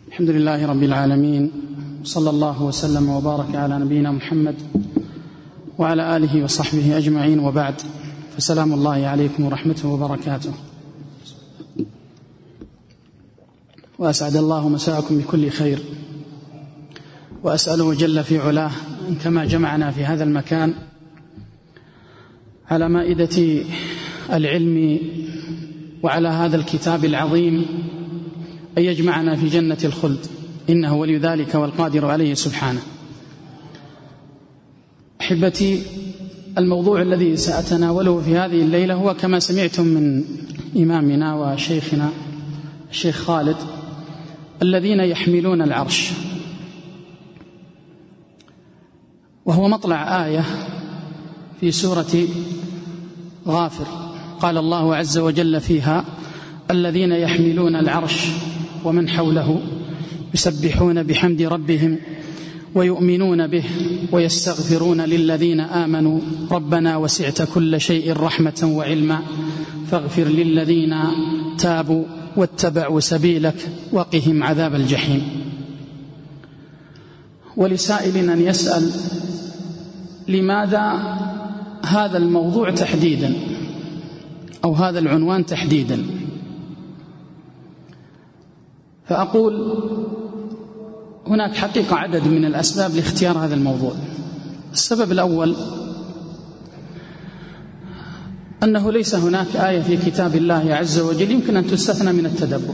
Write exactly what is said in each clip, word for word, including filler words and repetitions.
الحمد لله رب العالمين، صلى الله وسلم وبارك على نبينا محمد وعلى آله وصحبه أجمعين، وبعد، فسلام الله عليكم ورحمته وبركاته. وأسعد الله مساءكم بكل خير، وأسأله جل في علاه كما جمعنا في هذا المكان على مائدة العلم وعلى هذا الكتاب العظيم أن يجمعنا في جنة الخلد، إنه ولي ذلك والقادر عليه سبحانه. أحبتي، الموضوع الذي سأتناوله في هذه الليلة هو كما سمعتم من إمامنا وشيخنا الشيخ خالد: الذين يحملون العرش. وهو مطلع آية في سورة غافر، قال الله عز وجل فيها: الذين يحملون العرش ومن حوله يسبحون بحمد ربهم ويؤمنون به ويستغفرون للذين آمنوا ربنا وسعت كل شيء رحمة وعلما فاغفر للذين تابوا واتبعوا سبيلك وقهم عذاب الجحيم. ولسائل أن يسأل: لماذا هذا الموضوع تحديدا أو هذا العنوان تحديدا؟ فأقول هناك حقيقة عدد من الأسباب لاختيار هذا الموضوع. السبب الأول أنه ليس هناك آية في كتاب الله عز وجل يمكن أن تستثنى من التدبر،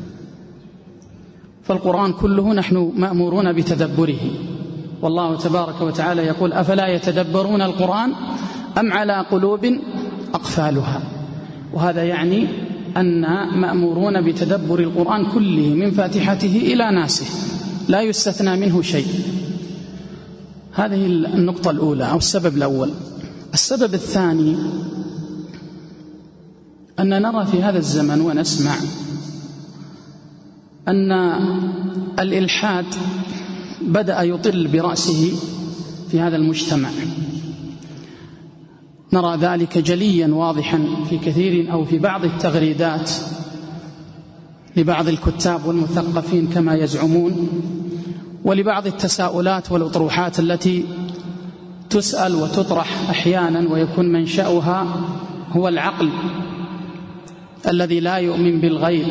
فالقرآن كله نحن مأمورون بتدبره، والله تبارك وتعالى يقول: أفلا يتدبرون القرآن أم على قلوب أقفالها. وهذا يعني أن مأمورون بتدبر القرآن كله من فاتحته إلى ناسه، لا يستثنى منه شيء. هذه النقطة الأولى أو السبب الأول. السبب الثاني أن نرى في هذا الزمن ونسمع أن الإلحاد بدأ يطل برأسه في هذا المجتمع. نرى ذلك جليا واضحا في كثير أو في بعض التغريدات لبعض الكتاب والمثقفين كما يزعمون، ولبعض التساؤلات والأطروحات التي تسأل وتطرح أحيانا ويكون منشأها هو العقل الذي لا يؤمن بالغيب.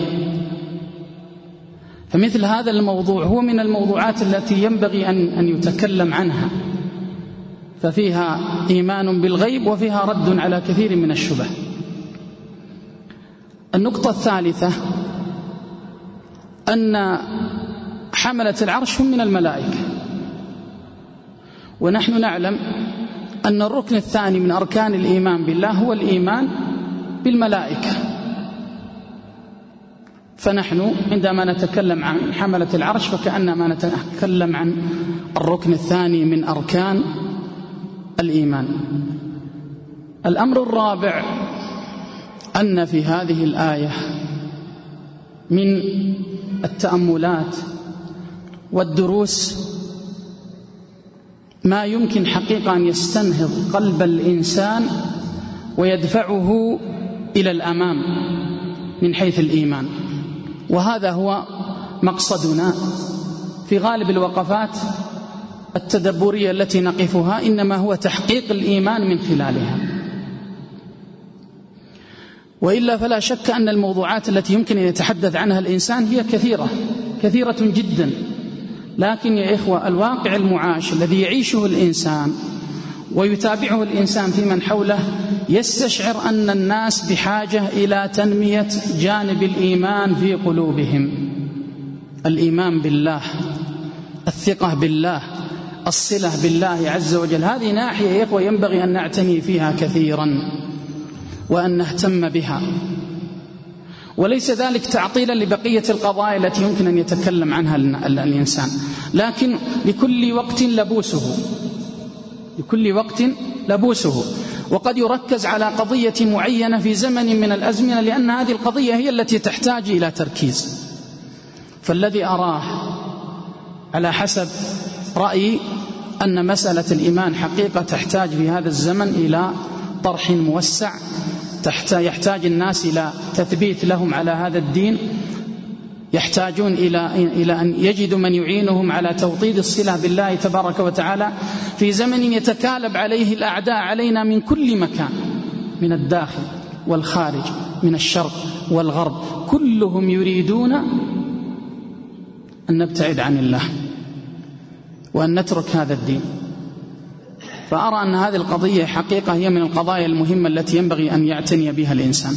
فمثل هذا الموضوع هو من الموضوعات التي ينبغي أن أن يتكلم عنها، ففيها إيمان بالغيب وفيها رد على كثير من الشبه. النقطة الثالثة أن حملة العرش هم من الملائكة، ونحن نعلم أن الركن الثاني من أركان الإيمان بالله هو الإيمان بالملائكة. فنحن عندما نتكلم عن حملة العرش فكأنما نتكلم عن الركن الثاني من أركان الإيمان. الأمر الرابع أن في هذه الآية من التأملات والدروس ما يمكن حقيقة أن يستنهض قلب الإنسان ويدفعه إلى الأمام من حيث الإيمان. وهذا هو مقصدنا في غالب الوقفات التدبرية التي نقفها، إنما هو تحقيق الإيمان من خلالها. وإلا فلا شك أن الموضوعات التي يمكن أن يتحدث عنها الإنسان هي كثيرة كثيرة جدا، لكن يا إخوة الواقع المعاش الذي يعيشه الإنسان ويتابعه الإنسان في من حوله يستشعر أن الناس بحاجة إلى تنمية جانب الإيمان في قلوبهم، الإيمان بالله، الثقة بالله، الصلة بالله عز وجل. هذه ناحية يا إخوة ينبغي أن نعتني فيها كثيرا وأن نهتم بها، وليس ذلك تعطيلا لبقية القضايا التي يمكن أن يتكلم عنها الإنسان، لكن لكل وقت لبوسه، لكل وقت لبوسه. وقد يركز على قضية معينة في زمن من الأزمنة، لأن هذه القضية هي التي تحتاج إلى تركيز. فالذي أراه على حسب رأيي أن مسألة الإيمان حقيقة تحتاج في هذا الزمن إلى طرح موسع، يحتاج الناس إلى تثبيت لهم على هذا الدين يحتاجون إلى إلى أن يجدوا من يعينهم على توطيد الصلة بالله تبارك وتعالى في زمن يتكالب عليه الأعداء علينا من كل مكان، من الداخل والخارج، من الشرق والغرب، كلهم يريدون أن نبتعد عن الله وأن نترك هذا الدين. فأرى أن هذه القضية حقيقة هي من القضايا المهمة التي ينبغي أن يعتني بها الإنسان.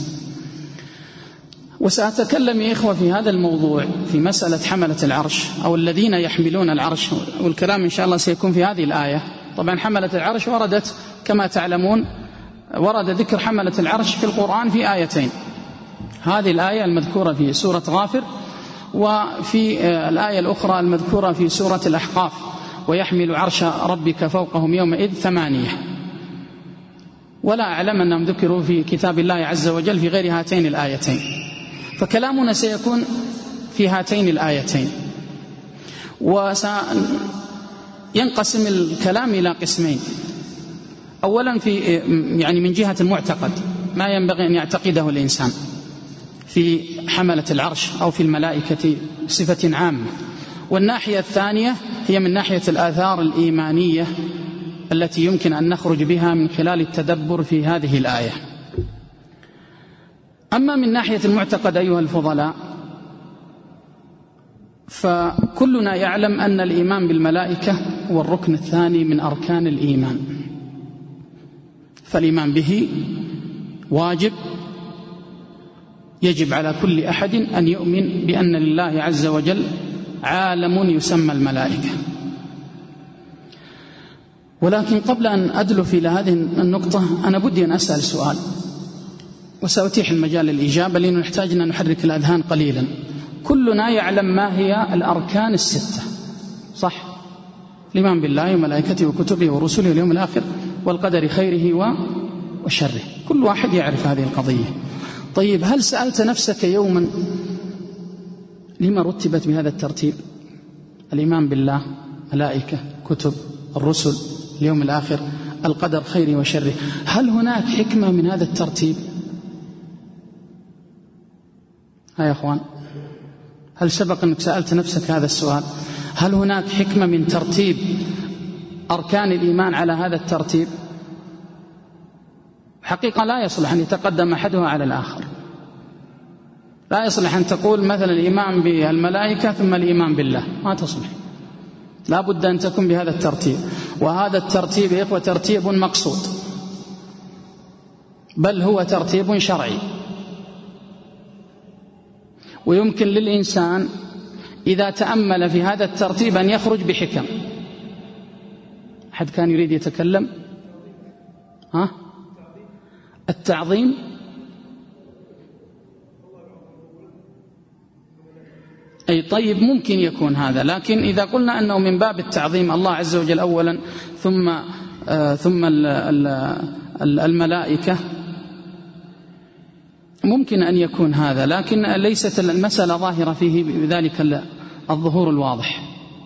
وسأتكلم يا إخوة في هذا الموضوع في مسألة حملة العرش أو الذين يحملون العرش، والكلام إن شاء الله سيكون في هذه الآية. طبعا حملة العرش وردت كما تعلمون، ورد ذكر حملة العرش في القرآن في آيتين، هذه الآية المذكورة في سورة غافر، وفي الآية الأخرى المذكورة في سورة الأحقاف، ويحمل عرش ربك فوقهم يومئذ ثمانية. ولا أعلم أنهم ذكروا في كتاب الله عز وجل في غير هاتين الآيتين، فكلامنا سيكون في هاتين الآيتين. وسينقسم الكلام إلى قسمين. أولا في يعني من جهة المعتقد، ما ينبغي أن يعتقده الإنسان في حملة العرش أو في الملائكة صفة عامة. والناحية الثانية هي من ناحية الآثار الإيمانية التي يمكن أن نخرج بها من خلال التدبر في هذه الآية. أما من ناحية المعتقد أيها الفضلاء، فكلنا يعلم أن الإيمان بالملائكة هو الركن الثاني من أركان الإيمان، فالإيمان به واجب، يجب على كل أحد أن يؤمن بأن لله عز وجل عالم يسمى الملائكة. ولكن قبل أن أدلف إلى هذه النقطة أنا بدي أن أسأل سؤال، وسأتيح المجال للإجابة لأنه نحتاج أن نحرك الأذهان قليلا. كلنا يعلم ما هي الأركان الستة، صح؟ الإيمان بالله وملائكته وكتبه ورسله واليوم الآخر والقدر خيره وشره، كل واحد يعرف هذه القضية. طيب، هل سألت نفسك يوما لما رتبت بهذا الترتيب؟ الإيمان بالله، ملائكة، كتب، الرسل، اليوم الآخر، القدر خيره وشره، هل هناك حكمة من هذا الترتيب؟ ها يا أخوان، هل سبق أنك سألت نفسك هذا السؤال؟ هل هناك حكمة من ترتيب أركان الإيمان على هذا الترتيب؟ حقيقة لا يصلح أن يتقدم أحدها على الآخر. لا يصلح أن تقول مثلا الإيمان بالملائكة ثم الإيمان بالله، ما تصلح. لا بد أن تكون بهذا الترتيب، وهذا الترتيب يا إخوة ترتيب مقصود، بل هو ترتيب شرعي. ويمكن للإنسان إذا تأمل في هذا الترتيب أن يخرج بحكم. أحد كان يريد يتكلم؟ ها؟ التعظيم، أي طيب ممكن يكون هذا، لكن إذا قلنا أنه من باب التعظيم الله عز وجل أولا ثم آه ثم ال ال ال الملائكة، ممكن أن يكون هذا، لكن ليست المسألة ظاهرة فيه بذلك الظهور الواضح.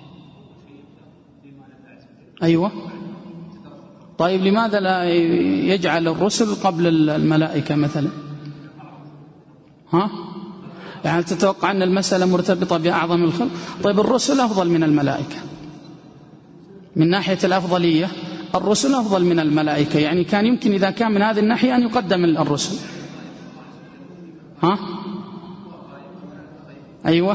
أيوة، طيب لماذا لا يجعل الرسل قبل الملائكة مثلا؟ ها؟ يعني تتوقع أن المسألة مرتبطة بأعظم الخلق؟ طيب الرسل أفضل من الملائكة من ناحية الأفضلية، الرسل أفضل من الملائكة، يعني كان يمكن إذا كان من هذه الناحية أن يقدم الرسل. ها؟ أيوة،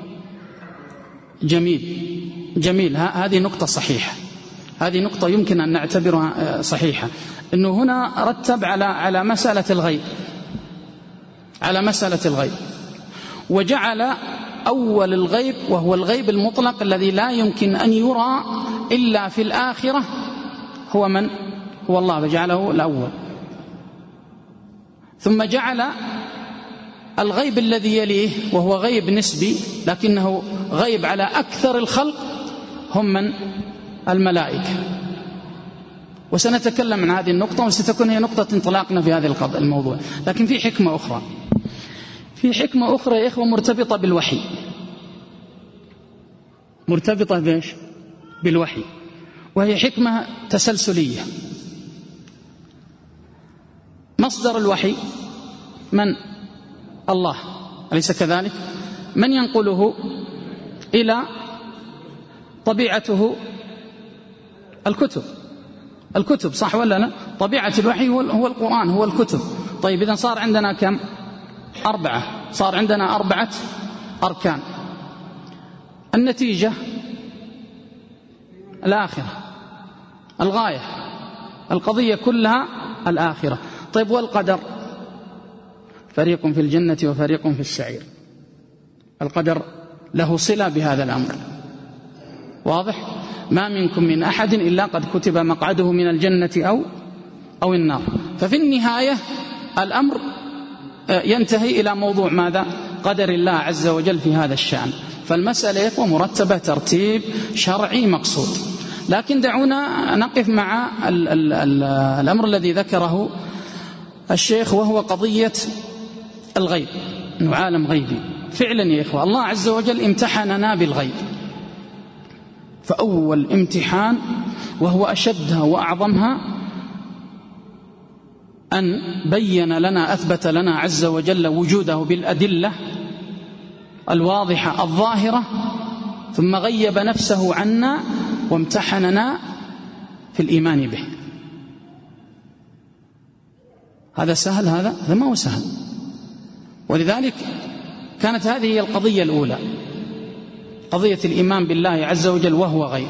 جميل جميل، هذه نقطة صحيحة، هذه نقطة يمكن أن نعتبرها صحيحة، أنه هنا رتب على على مسألة الغيب، على مسألة الغيب، وجعل أول الغيب وهو الغيب المطلق الذي لا يمكن أن يرى إلا في الآخرة هو من؟ هو الله، فجعله الأول. ثم جعل الغيب الذي يليه وهو غيب نسبي لكنه غيب على أكثر الخلق هم من؟ الملائكة. وسنتكلم عن هذه النقطة وستكون هي نقطة انطلاقنا في هذا الموضوع. لكن في حكمة أخرى، في حكمة أخرى يا إخوة مرتبطة بالوحي، مرتبطة بإيش؟ بالوحي، وهي حكمة تسلسلية. مصدر الوحي من؟ الله، أليس كذلك؟ من ينقله إلى طبيعته الكتب الكتب صح ولا لا؟ طبيعة الوحي هو القرآن، هو الكتب. طيب إذن صار عندنا كم؟ أربعة، صار عندنا أربعة أركان. النتيجة الآخرة، الغاية، القضية كلها الآخرة. طيب والقدر؟ فريق في الجنة وفريق في السعير. القدر له صلة بهذا الأمر، واضح؟ ما منكم من أحد إلا قد كتب مقعده من الجنة أو أو النار. ففي النهاية الأمر ينتهي إلى موضوع ماذا؟ قدر الله عز وجل في هذا الشأن. فالمسألة مرتبة ترتيب شرعي مقصود. لكن دعونا نقف مع ال ال ال الأمر الذي ذكره الشيخ، وهو قضية الغيب، إنه عالم غيبي. فعلا يا إخوة الله عز وجل امتحننا بالغيب، فأول امتحان وهو أشدها وأعظمها أن بين لنا، أثبت لنا عز وجل وجوده بالأدلة الواضحة الظاهرة، ثم غيب نفسه عنا وامتحننا في الإيمان به. هذا سهل؟ هذا هذا ما هو سهل. ولذلك كانت هذه هي القضية الأولى، قضية الإيمان بالله عز وجل وهو غيب.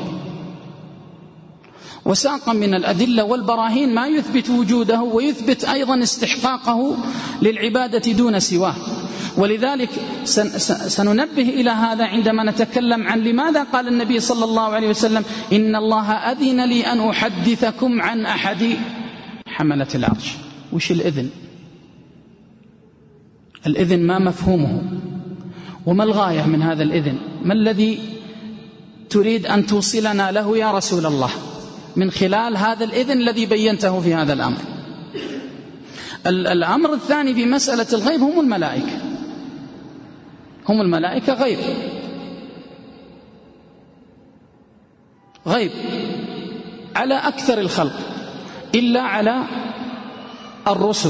وساق من الأدلة والبراهين ما يثبت وجوده ويثبت أيضا استحقاقه للعبادة دون سواه. ولذلك سننبه إلى هذا عندما نتكلم عن لماذا قال النبي صلى الله عليه وسلم إن الله أذن لي أن أحدثكم عن أحد حملة العرش. وش الإذن؟ الإذن ما مفهومه؟ وما الغاية من هذا الإذن؟ ما الذي تريد أن توصلنا له يا رسول الله من خلال هذا الإذن الذي بينته في هذا الأمر؟ الأمر الثاني في مسألة الغيب هم الملائكة. هم الملائكة غيب، غيب على أكثر الخلق إلا على الرسل.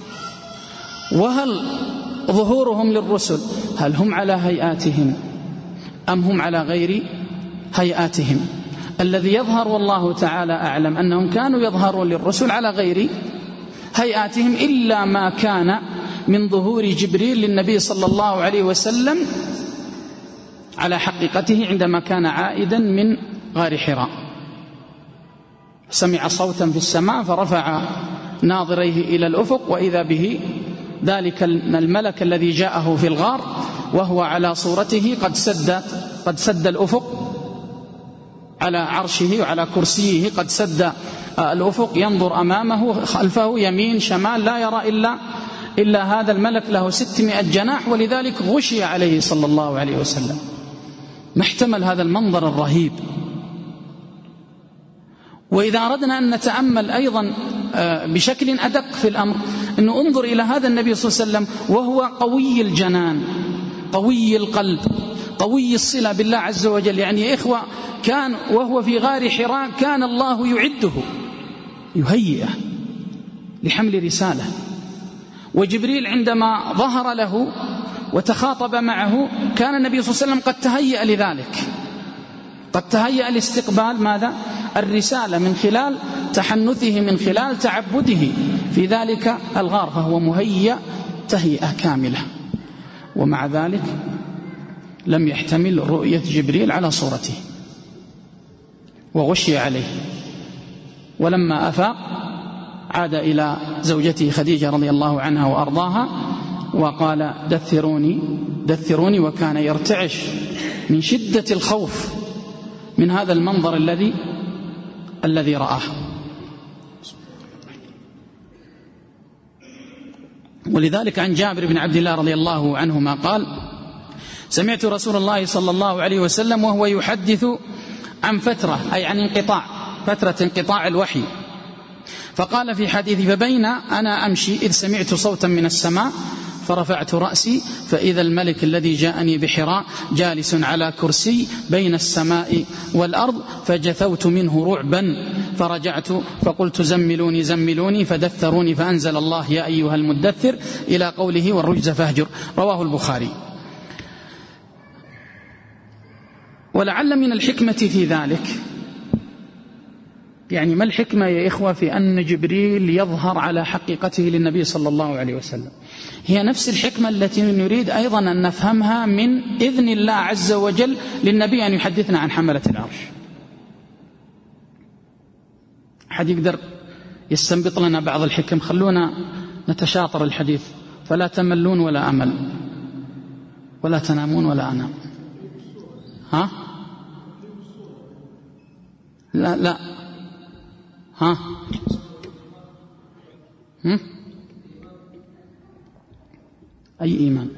وهل ظهورهم للرسل هل هم على هيئاتهم أم هم على غير هيئاتهم؟ الذي يظهر والله تعالى أعلم أنهم كانوا يظهرون للرسل على غير هيئاتهم، إلا ما كان من ظهور جبريل للنبي صلى الله عليه وسلم على حقيقته عندما كان عائدا من غار حراء، سمع صوتا في السماء فرفع ناظريه إلى الأفق وإذا به ذلك الملك الذي جاءه في الغار وهو على صورته قد سد قد سد الأفق على عرشه وعلى كرسيه، قد سد الأفق، ينظر أمامه خلفه يمين شمال لا يرى إلا إلا هذا الملك له ستمائة جناح. ولذلك غشي عليه صلى الله عليه وسلم. ما احتمل هذا المنظر الرهيب. وإذا أردنا أن نتأمل أيضا بشكل أدق في الأمر، أنه انظر إلى هذا النبي صلى الله عليه وسلم وهو قوي الجنان، قوي القلب، قوي الصلة بالله عز وجل. يعني يا إخوة كان وهو في غار حراء كان الله يعده يهيئه لحمل رسالة. وجبريل عندما ظهر له وتخاطب معه كان النبي صلى الله عليه وسلم قد تهيأ لذلك، قد تهيأ لاستقبال ماذا؟ الرسالة، من خلال تحنثه، من خلال تعبده في ذلك الغار، فهو مهيأ تهيئة كاملة. ومع ذلك لم يحتمل رؤية جبريل على صورته وغشي عليه. ولما أفاق عاد إلى زوجته خديجة رضي الله عنها وأرضاها وقال دثروني دثروني، وكان يرتعش من شدة الخوف من هذا المنظر الذي الذي رآه. ولذلك عن جابر بن عبد الله رضي الله عنهما قال سمعت رسول الله صلى الله عليه وسلم وهو يحدث عن فترة، أي عن انقطاع، فترة انقطاع الوحي، فقال في حديث فبين أنا أمشي إذ سمعت صوتا من السماء فرفعت رأسي فإذا الملك الذي جاءني بحراء جالس على كرسي بين السماء والأرض فجثوت منه رعبا فرجعت فقلت زملوني زملوني فدثروني فأنزل الله يا أيها المدثر إلى قوله والرجز فاهجر. رواه البخاري. ولعل من الحكمة في ذلك، يعني ما الحكمة يا إخوة في أن جبريل يظهر على حقيقته للنبي صلى الله عليه وسلم؟ هي نفس الحكمة التي نريد أيضا أن نفهمها من إذن الله عز وجل للنبي أن يحدثنا عن حملة العرش. أحد يقدر يستنبط لنا بعض الحكم؟ خلونا نتشاطر الحديث، فلا تملون ولا أمل ولا تنامون ولا أنام. ها؟ لا لا ها؟ هم؟ أي إيمان؟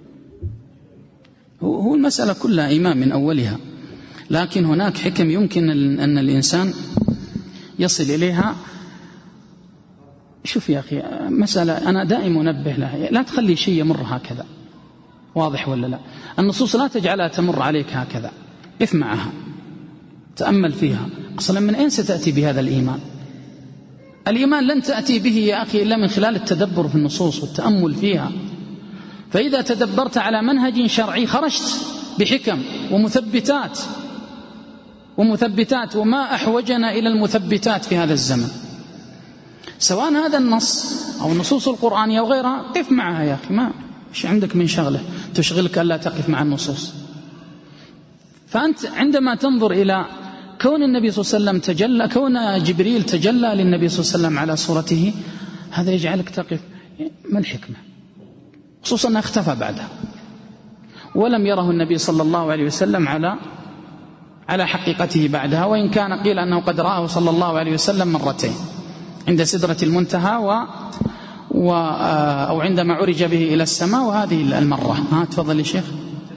هو المسألة كلها إيمان من أولها، لكن هناك حكم يمكن أن الإنسان يصل إليها. شوف يا أخي، مسألة أنا دائما أنبه لها، لا تخلي شيء يمر هكذا، واضح ولا لا؟ النصوص لا تجعلها تمر عليك هكذا، قف معها، تأمل فيها. أصلا من أين ستأتي بهذا الإيمان؟ الإيمان لن تأتي به يا أخي إلا من خلال التدبر في النصوص والتأمل فيها. فإذا تدبرت على منهج شرعي خرجت بحكم ومثبتات ومثبتات وما أحوجنا إلى المثبتات في هذا الزمن، سواء هذا النص أو النصوص القرآنية أو غيرها. قف معها يا أخي، ما إيش عندك من شغلة تشغلك ألا تقف مع النصوص؟ فأنت عندما تنظر إلى كون النبي صلى الله عليه وسلم تجلى، كون جبريل تجلى للنبي صلى الله عليه وسلم على صورته، هذا يجعلك تقف. ما الحكمة؟ خصوصا أنه اختفى بعدها ولم يره النبي صلى الله عليه وسلم على على حقيقته بعدها، وإن كان قيل أنه قد رآه صلى الله عليه وسلم مرتين، عند سدرة المنتهى و و أو عندما عرج به إلى السماء، وهذه المرة. ها تفضل يا شيخ.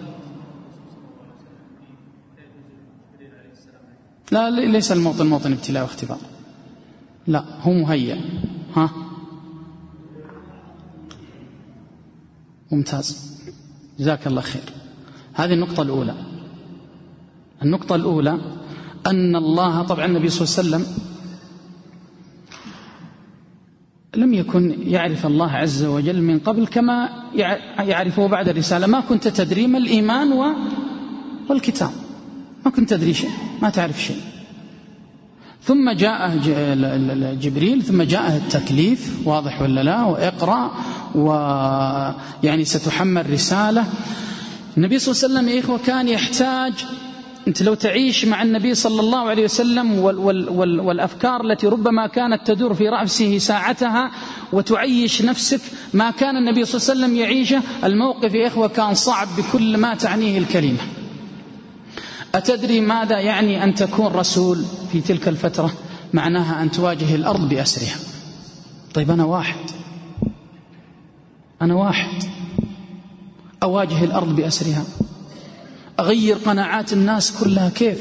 لا ليس الموطن موطن ابتلاء واختبار، لا هو مهيأ. ها ممتاز، جزاك الله خير. هذه النقطة الأولى. النقطة الأولى أن الله، طبعا النبي صلى الله عليه وسلم لم يكن يعرف الله عز وجل من قبل كما يعرفه بعد الرسالة. ما كنت تدري ما الإيمان والكتاب، ما كنت تدري شيء، ما تعرف شيء. ثم جاء جبريل، ثم جاء التكليف، واضح ولا لا؟ وإقرأ، ويعني ستحمل رسالة. النبي صلى الله عليه وسلم يا إخوة كان يحتاج، أنت لو تعيش مع النبي صلى الله عليه وسلم وال وال وال والأفكار التي ربما كانت تدور في رأسه ساعتها وتعيش نفسك ما كان النبي صلى الله عليه وسلم يعيشه، الموقف يا إخوة كان صعب بكل ما تعنيه الكلمة. أتدري ماذا يعني أن تكون رسول في تلك الفترة؟ معناها أن تواجه الأرض بأسرها. طيب أنا واحد أنا واحد أواجه الأرض بأسرها، أغير قناعات الناس كلها، كيف؟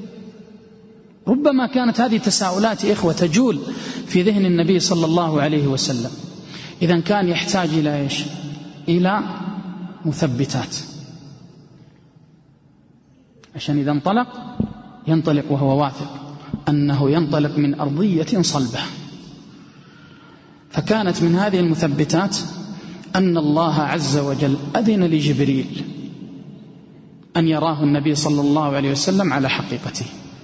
ربما كانت هذه تساؤلات يا إخوة تجول في ذهن النبي صلى الله عليه وسلم. إذن كان يحتاج إلى إيش؟ إلى مثبتات، عشان إذا انطلق ينطلق وهو واثق أنه ينطلق من أرضية صلبة. فكانت من هذه المثبتات أن الله عز وجل أذن لجبريل أن يراه النبي صلى الله عليه وسلم على حقيقته،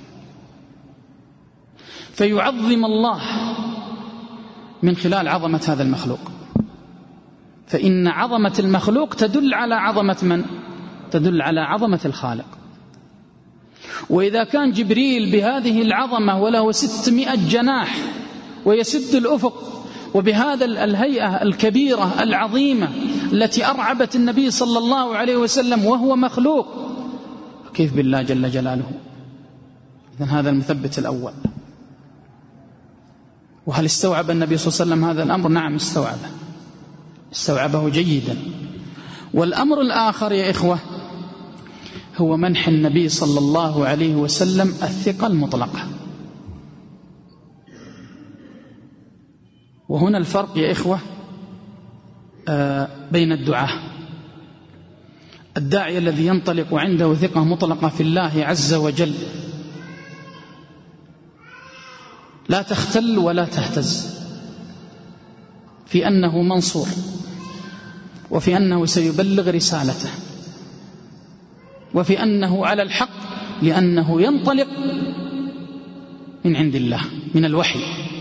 فيعظم الله من خلال عظمة هذا المخلوق. فإن عظمة المخلوق تدل على عظمة من؟ تدل على عظمة الخالق. وإذا كان جبريل بهذه العظمة وله ستمائة جناح ويسد الأفق، وبهذا الهيئة الكبيرة العظيمة التي أرعبت النبي صلى الله عليه وسلم وهو مخلوق، كيف بالله جل جلاله؟ إذن هذا المثبت الأول. وهل استوعب النبي صلى الله عليه وسلم هذا الأمر؟ نعم استوعبه، استوعبه جيدا. والأمر الآخر يا إخوة هو منح النبي صلى الله عليه وسلم الثقة المطلقة. وهنا الفرق يا إخوة بين الدعاء، الداعي الذي ينطلق عنده ثقة مطلقة في الله عز وجل لا تختل ولا تهتز في أنه منصور، وفي أنه سيبلغ رسالته، وفي أنه على الحق لأنه ينطلق من عند الله من الوحي.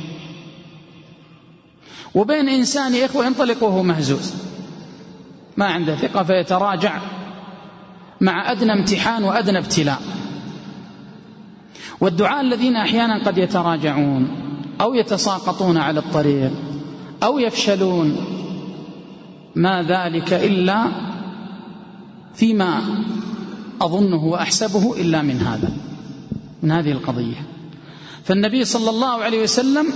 وبين إنسان يا إخوة ينطلق وهو مهزوز ما عنده ثقة فيتراجع مع أدنى امتحان وأدنى ابتلاء. والدعاء الذين أحيانا قد يتراجعون أو يتساقطون على الطريق أو يفشلون ما ذلك إلا فيما أظنه وأحسبه إلا من هذا من هذه القضية. فالنبي صلى الله عليه وسلم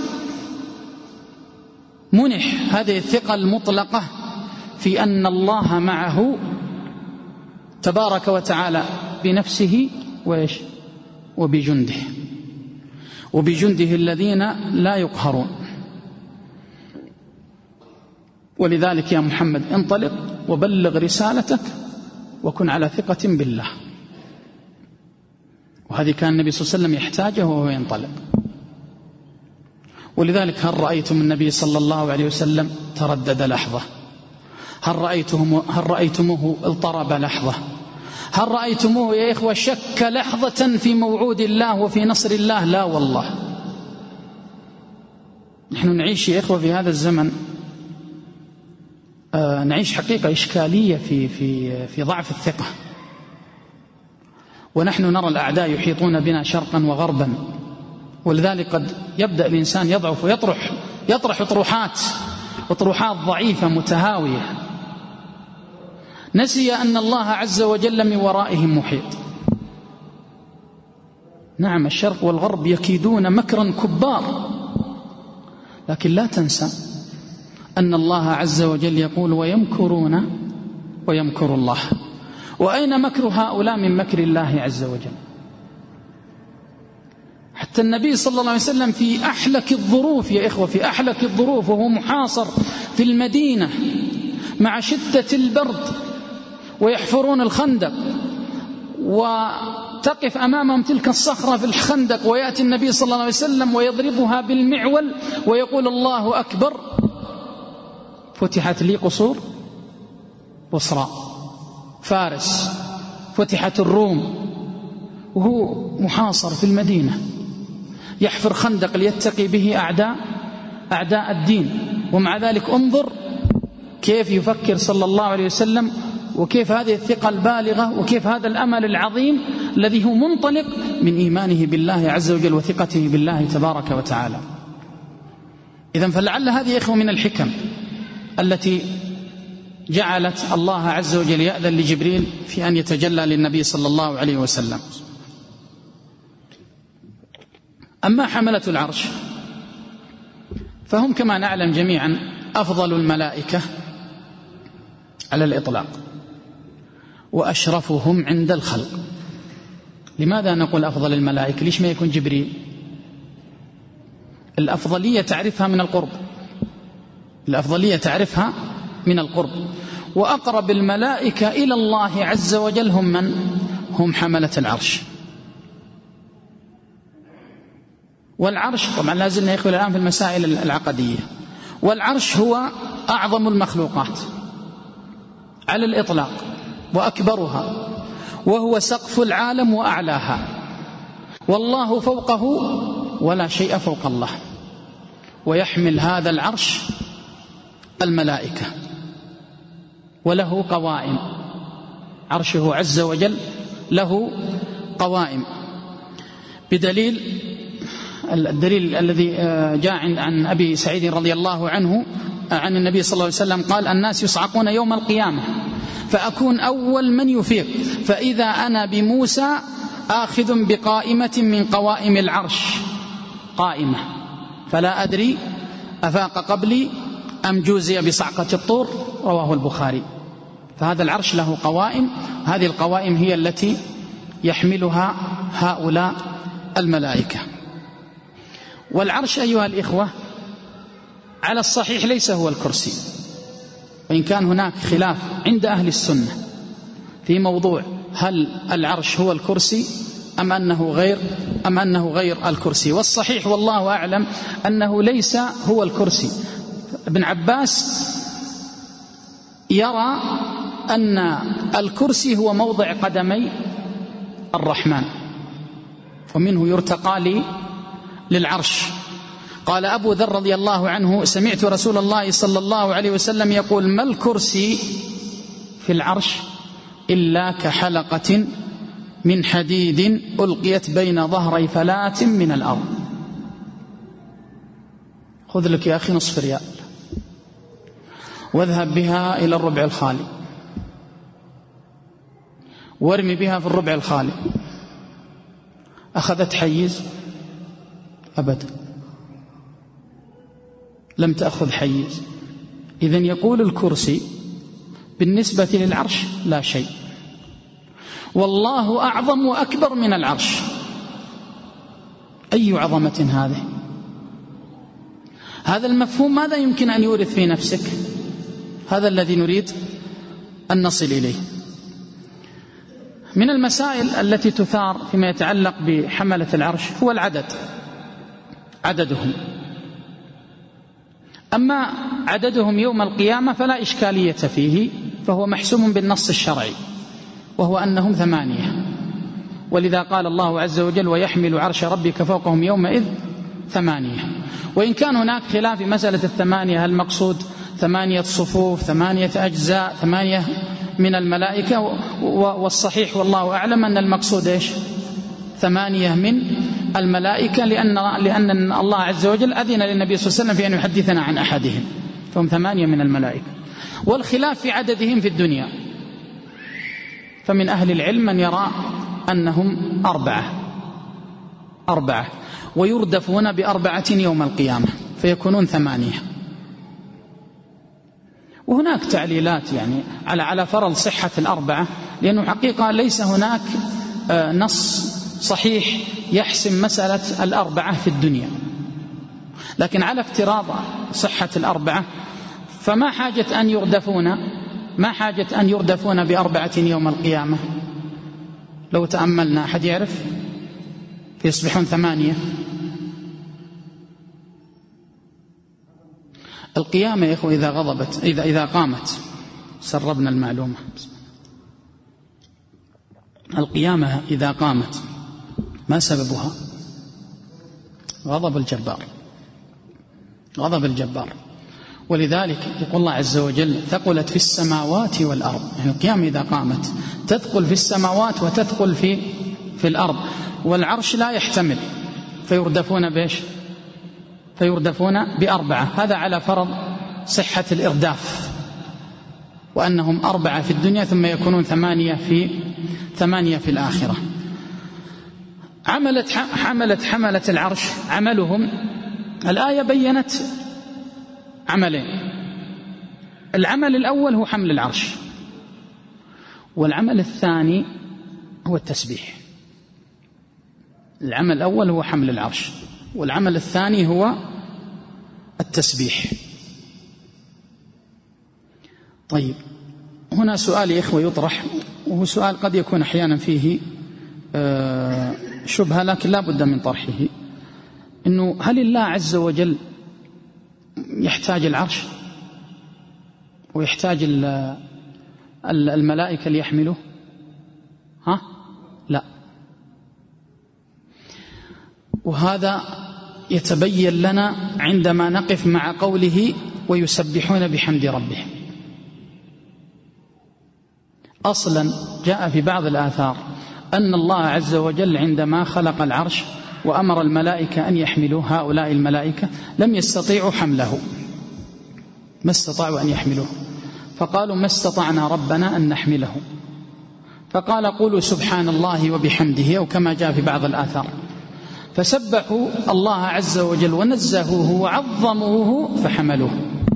منح هذه الثقة المطلقة في أن الله معه تبارك وتعالى بنفسه وإيش وبجنده وبجنده الذين لا يقهرون. ولذلك يا محمد انطلق وبلغ رسالتك وكن على ثقة بالله. وهذه كان النبي صلى الله عليه وسلم يحتاجه وهو ينطلق. ولذلك هل رأيتم النبي صلى الله عليه وسلم تردد لحظة؟ هل رأيتم هل رأيتموه اضطرب لحظة؟ هل رأيتموه يا إخوة شك لحظة في موعود الله وفي نصر الله؟ لا والله. نحن نعيش يا إخوة في هذا الزمن آه نعيش حقيقة إشكالية في في في ضعف الثقة. ونحن نرى الأعداء يحيطون بنا شرقا وغربا. ولذلك قد يبدأ الإنسان يضعف ويطرح يطرح طروحات وطروحات ضعيفة متهاوية، نسي أن الله عز وجل من ورائهم محيط. نعم الشرق والغرب يكيدون مكرا كبار، لكن لا تنسى أن الله عز وجل يقول ويمكرون ويمكر الله. وأين مكر هؤلاء من مكر الله عز وجل؟ حتى النبي صلى الله عليه وسلم في أحلك الظروف يا إخوة في أحلك الظروف وهو محاصر في المدينة مع شدة البرد ويحفرون الخندق وتقف أمامهم تلك الصخرة في الخندق، ويأتي النبي صلى الله عليه وسلم ويضربها بالمعول ويقول الله أكبر، فتحت لي قصور بصرى فارس، فتحت الروم، وهو محاصر في المدينة يحفر خندق ليتقي به أعداء أعداء الدين. ومع ذلك انظر كيف يفكر صلى الله عليه وسلم، وكيف هذه الثقة البالغة، وكيف هذا الأمل العظيم الذي هو منطلق من إيمانه بالله عز وجل وثقته بالله تبارك وتعالى. إذن فلعل هذه إخوة من الحكم التي جعلت الله عز وجل يأذن لجبريل في أن يتجلى للنبي صلى الله عليه وسلم. أما حملة العرش فهم كما نعلم جميعا أفضل الملائكة على الإطلاق وأشرفهم عند الخلق. لماذا نقول أفضل الملائكة؟ ليش ما يكون جبريل؟ الأفضلية تعرفها من القرب، الأفضلية تعرفها من القرب. وأقرب الملائكة إلى الله عز وجل هم من؟ هم حملة العرش. والعرش طبعا لازلنا يا إخوة الآن في المسائل العقدية. والعرش هو أعظم المخلوقات على الإطلاق وأكبرها، وهو سقف العالم وأعلاها، والله فوقه ولا شيء فوق الله. ويحمل هذا العرش الملائكة وله قوائم، عرشه عز وجل له قوائم، بدليل الدليل الذي جاء عن أبي سعيد رضي الله عنه عن النبي صلى الله عليه وسلم قال الناس يصعقون يوم القيامة فأكون أول من يفيق، فإذا أنا بموسى آخذ بقائمة من قوائم العرش، قائمة فلا أدري أفاق قبلي أم جوزي بصعقة الطور، رواه البخاري. فهذا العرش له قوائم، هذه القوائم هي التي يحملها هؤلاء الملائكة. والعرش أيها الإخوة على الصحيح ليس هو الكرسي، وإن كان هناك خلاف عند أهل السنة في موضوع هل العرش هو الكرسي أم أنه غير أم أنه غير الكرسي. والصحيح والله أعلم أنه ليس هو الكرسي. ابن عباس يرى أن الكرسي هو موضع قدمي الرحمن ومنه يرتقى لي للعرش. قال أبو ذر رضي الله عنه: سمعت رسول الله صلى الله عليه وسلم يقول: ما الكرسي في العرش إلا كحلقة من حديد ألقيت بين ظهري فلاة من الأرض. خذ لك يا أخي نصف ريال واذهب بها إلى الربع الخالي وارمي بها في الربع الخالي. أخذت حيز؟ أبدا، لم تأخذ حيز. إذن يقول الكرسي بالنسبة للعرش لا شيء، والله أعظم وأكبر من العرش. أي عظمة هذه! هذا المفهوم ماذا يمكن أن يورث في نفسك؟ هذا الذي نريد أن نصل إليه. من المسائل التي تثار فيما يتعلق بحملة العرش هو العدد، عددهم. أما عددهم يوم القيامة فلا إشكالية فيه، فهو محسوم بالنص الشرعي، وهو أنهم ثمانية. ولذا قال الله عز وجل: ويحمل عرش ربك فوقهم يومئذ ثمانية. وإن كان هناك خلاف في مسألة الثمانية، هل مقصود ثمانية صفوف، ثمانية أجزاء، ثمانية من الملائكة؟ والصحيح والله أعلم أن المقصود إيش؟ ثمانية من الملائكة، لأن, لأن الله عز وجل أذن للنبي صلى الله عليه وسلم في أن يحدثنا عن أحدهم، فهم ثمانية من الملائكة. والخلاف في عددهم في الدنيا، فمن أهل العلم من يرى أنهم أربعة أربعة ويردفون بأربعة يوم القيامة فيكونون ثمانية. وهناك تعليلات يعني على على فرض صحة الأربعة، لأنه حقيقة ليس هناك نص صحيح يحسم مسألة الأربعة في الدنيا، لكن على افتراض صحة الأربعة فما حاجة أن يردفون ما حاجة أن يردفون بأربعة يوم القيامة. لو تأملنا أحد يعرف فيصبحون ثمانية. القيامة يا إخوة إذا غضبت إذا إذا قامت، سربنا المعلومة، القيامة إذا قامت ما سببها؟ غضب الجبار، غضب الجبار. ولذلك يقول الله عز وجل: ثقلت في السماوات والأرض. يعني القيامة إذا قامت تثقل في السماوات وتثقل في في الأرض، والعرش لا يحتمل، فيردفون بإيش؟ فيردفون بأربعة. هذا على فرض صحة الإرداف، وأنهم أربعة في الدنيا ثم يكونون ثمانية في ثمانية في الآخرة. عملت حملت حملة العرش عملهم، الآية بيّنت عملين. العمل الأول هو حمل العرش، والعمل الثاني هو التسبيح. العمل الأول هو حمل العرش، والعمل الثاني هو التسبيح. طيب، هنا سؤال يا إخوة يطرح، وهو سؤال قد يكون أحيانا فيه شبهة لكن لا بد من طرحه، إنه هل الله عز وجل يحتاج العرش ويحتاج الملائكة ليحملوه؟ ها؟ لا. وهذا يتبين لنا عندما نقف مع قوله: ويسبحون بحمد ربهم. أصلا جاء في بعض الآثار أن الله عز وجل عندما خلق العرش وأمر الملائكة أن يحملوا هؤلاء الملائكة لم يستطيعوا حمله، ما استطاعوا أن يحملوه، فقالوا: ما استطعنا ربنا أن نحمله. فقال: قولوا سبحان الله وبحمده، أو كما جاء في بعض الآثار. فسبحوا الله عز وجل ونزهوه وعظموه فحملوه.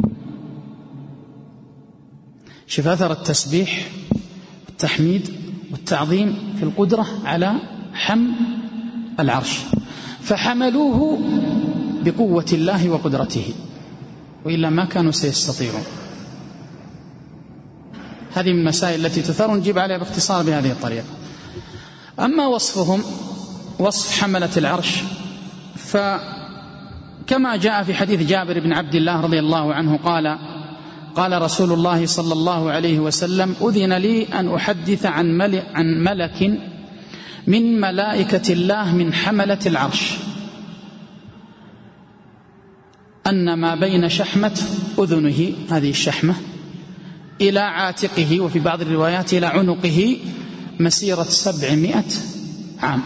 شوف أثر التسبيح والتحميد والتعظيم في القدرة على حمل العرش، فحملوه بقوة الله وقدرته، وإلا ما كانوا سيستطيعون. هذه من المسائل التي تثار نجيب عليها باختصار بهذه الطريقة. أما وصفهم، وصف حملة العرش، فكما جاء في حديث جابر بن عبد الله رضي الله عنه قال: قال رسول الله صلى الله عليه وسلم: أذن لي أن أحدث عن ملك, عن ملك من ملائكة الله من حملة العرش أن ما بين شحمة أذنه، هذه الشحمة، إلى عاتقه، وفي بعض الروايات إلى عنقه، مسيرة سبعمائة عام،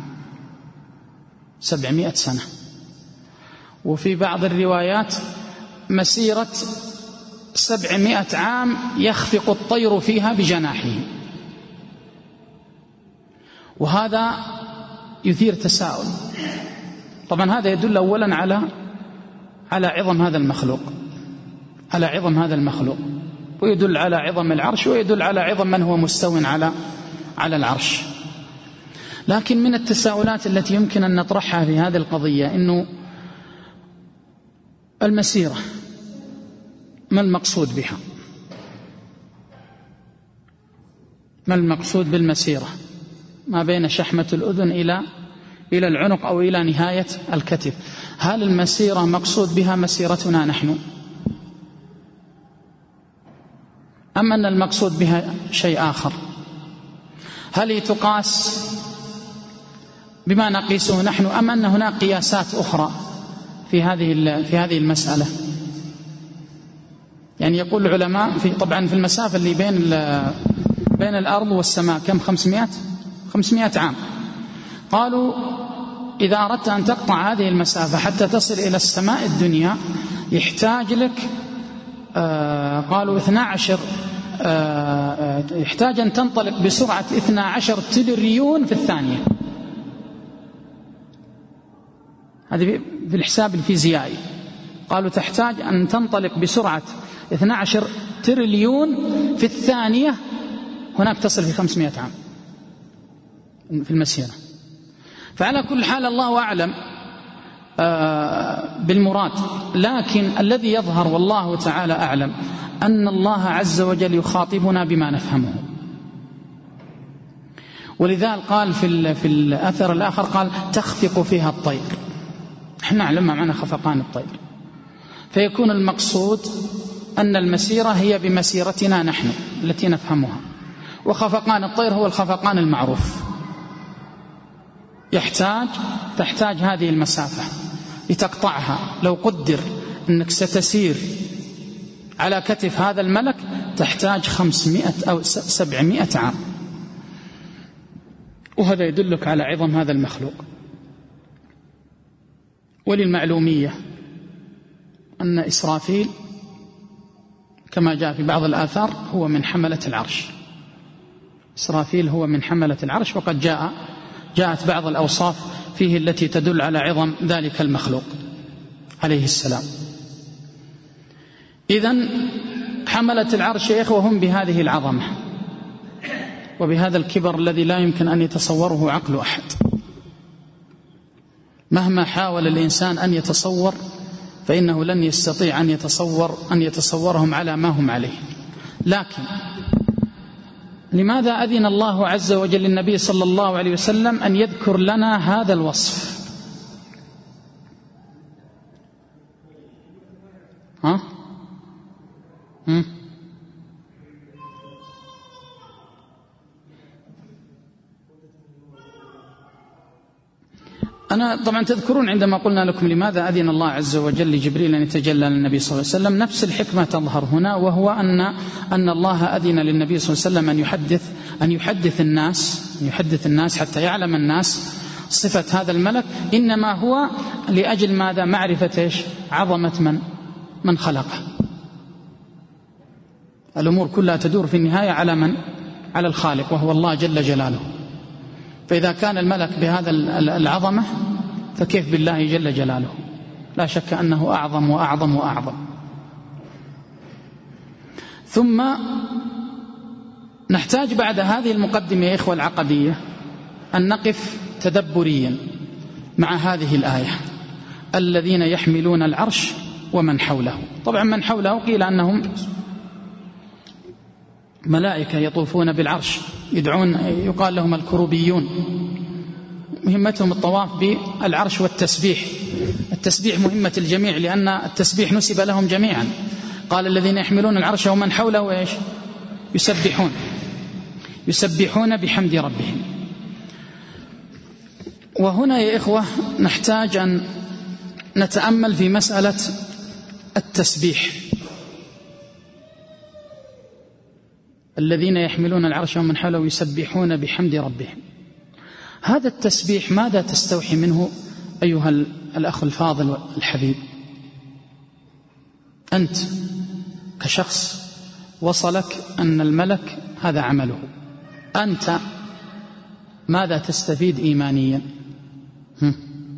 سبعمائة سنة، وفي بعض الروايات مسيرة سبعمائة عام يخفق الطير فيها بجناحه. وهذا يثير تساؤل. طبعا هذا يدل أولا على على عظم هذا المخلوق، على عظم هذا المخلوق، ويدل على عظم العرش، ويدل على عظم من هو مستو على على العرش. لكن من التساؤلات التي يمكن أن نطرحها في هذه القضية إنه المسيرة ما المقصود بها؟ ما المقصود بالمسيرة ما بين شحمة الأذن إلى إلى العنق أو إلى نهاية الكتف؟ هل المسيرة مقصود بها مسيرتنا نحن، أم أن المقصود بها شيء آخر؟ هل تقاس بما نقيسه نحن، أم أن هناك قياسات أخرى في هذه في هذه المسألة؟ يعني يقول العلماء في طبعا في المسافة اللي بين بين الأرض والسماء كم؟ خمسمائة خمسمائة عام. قالوا إذا أردت أن تقطع هذه المسافة حتى تصل إلى السماء الدنيا يحتاج لك آه قالوا اثنا عشر آه يحتاج أن تنطلق بسرعة اثنا عشر تريليون في الثانية. هذه بالحساب الفيزيائي. قالوا تحتاج أن تنطلق بسرعة اثنا عشر تريليون في الثانية، هناك تصل في خمسمائة عام في المسيرة. فعلى كل حال الله أعلم بالمراد، لكن الذي يظهر والله تعالى أعلم أن الله عز وجل يخاطبنا بما نفهمه. ولذلك قال في في الأثر الآخر قال تخفق فيها الطير. احنا نعلم ما معنى خفقان الطير، فيكون المقصود أن المسيرة هي بمسيرتنا نحن التي نفهمها، وخفقان الطير هو الخفقان المعروف. يحتاج تحتاج هذه المسافة لتقطعها، لو قدر أنك ستسير على كتف هذا الملك تحتاج خمسمائة أو سبعمائة عام. وهذا يدلك على عظم هذا المخلوق. وللمعلومية أن إسرافيل كما جاء في بعض الآثار هو من حملة العرش. إسرافيل هو من حملة العرش، وقد جاء جاءت بعض الأوصاف فيه التي تدل على عظم ذلك المخلوق عليه السلام. إذن حملة العرش يا إخوة هم بهذه العظمة وبهذا الكبر الذي لا يمكن أن يتصوره عقل أحد. مهما حاول الإنسان أن يتصور فإنه لن يستطيع أن يتصور أن يتصورهم على ما هم عليه. لكن لماذا أذن الله عز وجل للنبي صلى الله عليه وسلم أن يذكر لنا هذا الوصف؟ ها؟ هم؟ أنا طبعا تذكرون عندما قلنا لكم لماذا أذن الله عز وجل لجبريل أن يتجلى للنبي صلى الله عليه وسلم، نفس الحكمة تظهر هنا، وهو أن أن الله أذن للنبي صلى الله عليه وسلم أن يحدث أن يحدث الناس أن يحدث الناس حتى يعلم الناس صفة هذا الملك، إنما هو لأجل ماذا؟ معرفة إيش؟ عظمة من من خلقه. الأمور كلها تدور في النهاية على من؟ على الخالق، وهو الله جل جلاله. فإذا كان الملك بهذا العظمة فكيف بالله جل جلاله؟ لا شك أنه أعظم وأعظم وأعظم. ثم نحتاج بعد هذه المقدمة يا إخوة العقدية أن نقف تدبريا مع هذه الآية: الذين يحملون العرش ومن حوله. طبعا من حوله قيل أنهم ملائكة يطوفون بالعرش، يدعون يقال لهم الكروبيون، مهمتهم الطواف بالعرش والتسبيح. التسبيح مهمة الجميع لأن التسبيح نسب لهم جميعا. قال الذين يحملون العرش ومن حوله إيش؟ يسبحون يسبحون بحمد ربهم. وهنا يا إخوة نحتاج أن نتأمل في مسألة التسبيح. الذين يحملون العرش ومن حوله يسبحون بحمد ربهم. هذا التسبيح ماذا تستوحي منه أيها الأخ الفاضل الحبيب؟ أنت كشخص وصلك أن الملك هذا عمله، أنت ماذا تستفيد إيمانيا؟ هم؟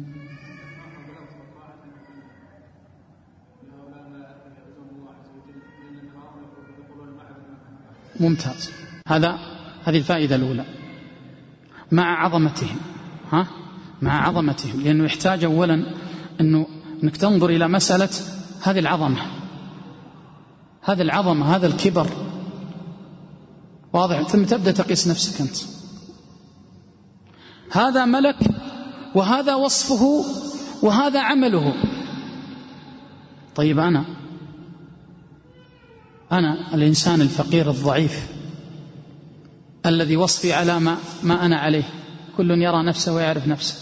ممتاز. هذا هذه الفائدة الأولى مع عظمتهم، ها مع عظمتهم، لأنه يحتاج أولا أنه أنك تنظر إلى مسألة هذه العظمة، هذه العظمة، هذا الكبر، واضح؟ ثم تبدأ تقيس نفسك أنت. هذا ملك وهذا وصفه وهذا عمله. طيب أنا أنا الإنسان الفقير الضعيف الذي وصفي على ما, ما أنا عليه، كل يرى نفسه ويعرف نفسه،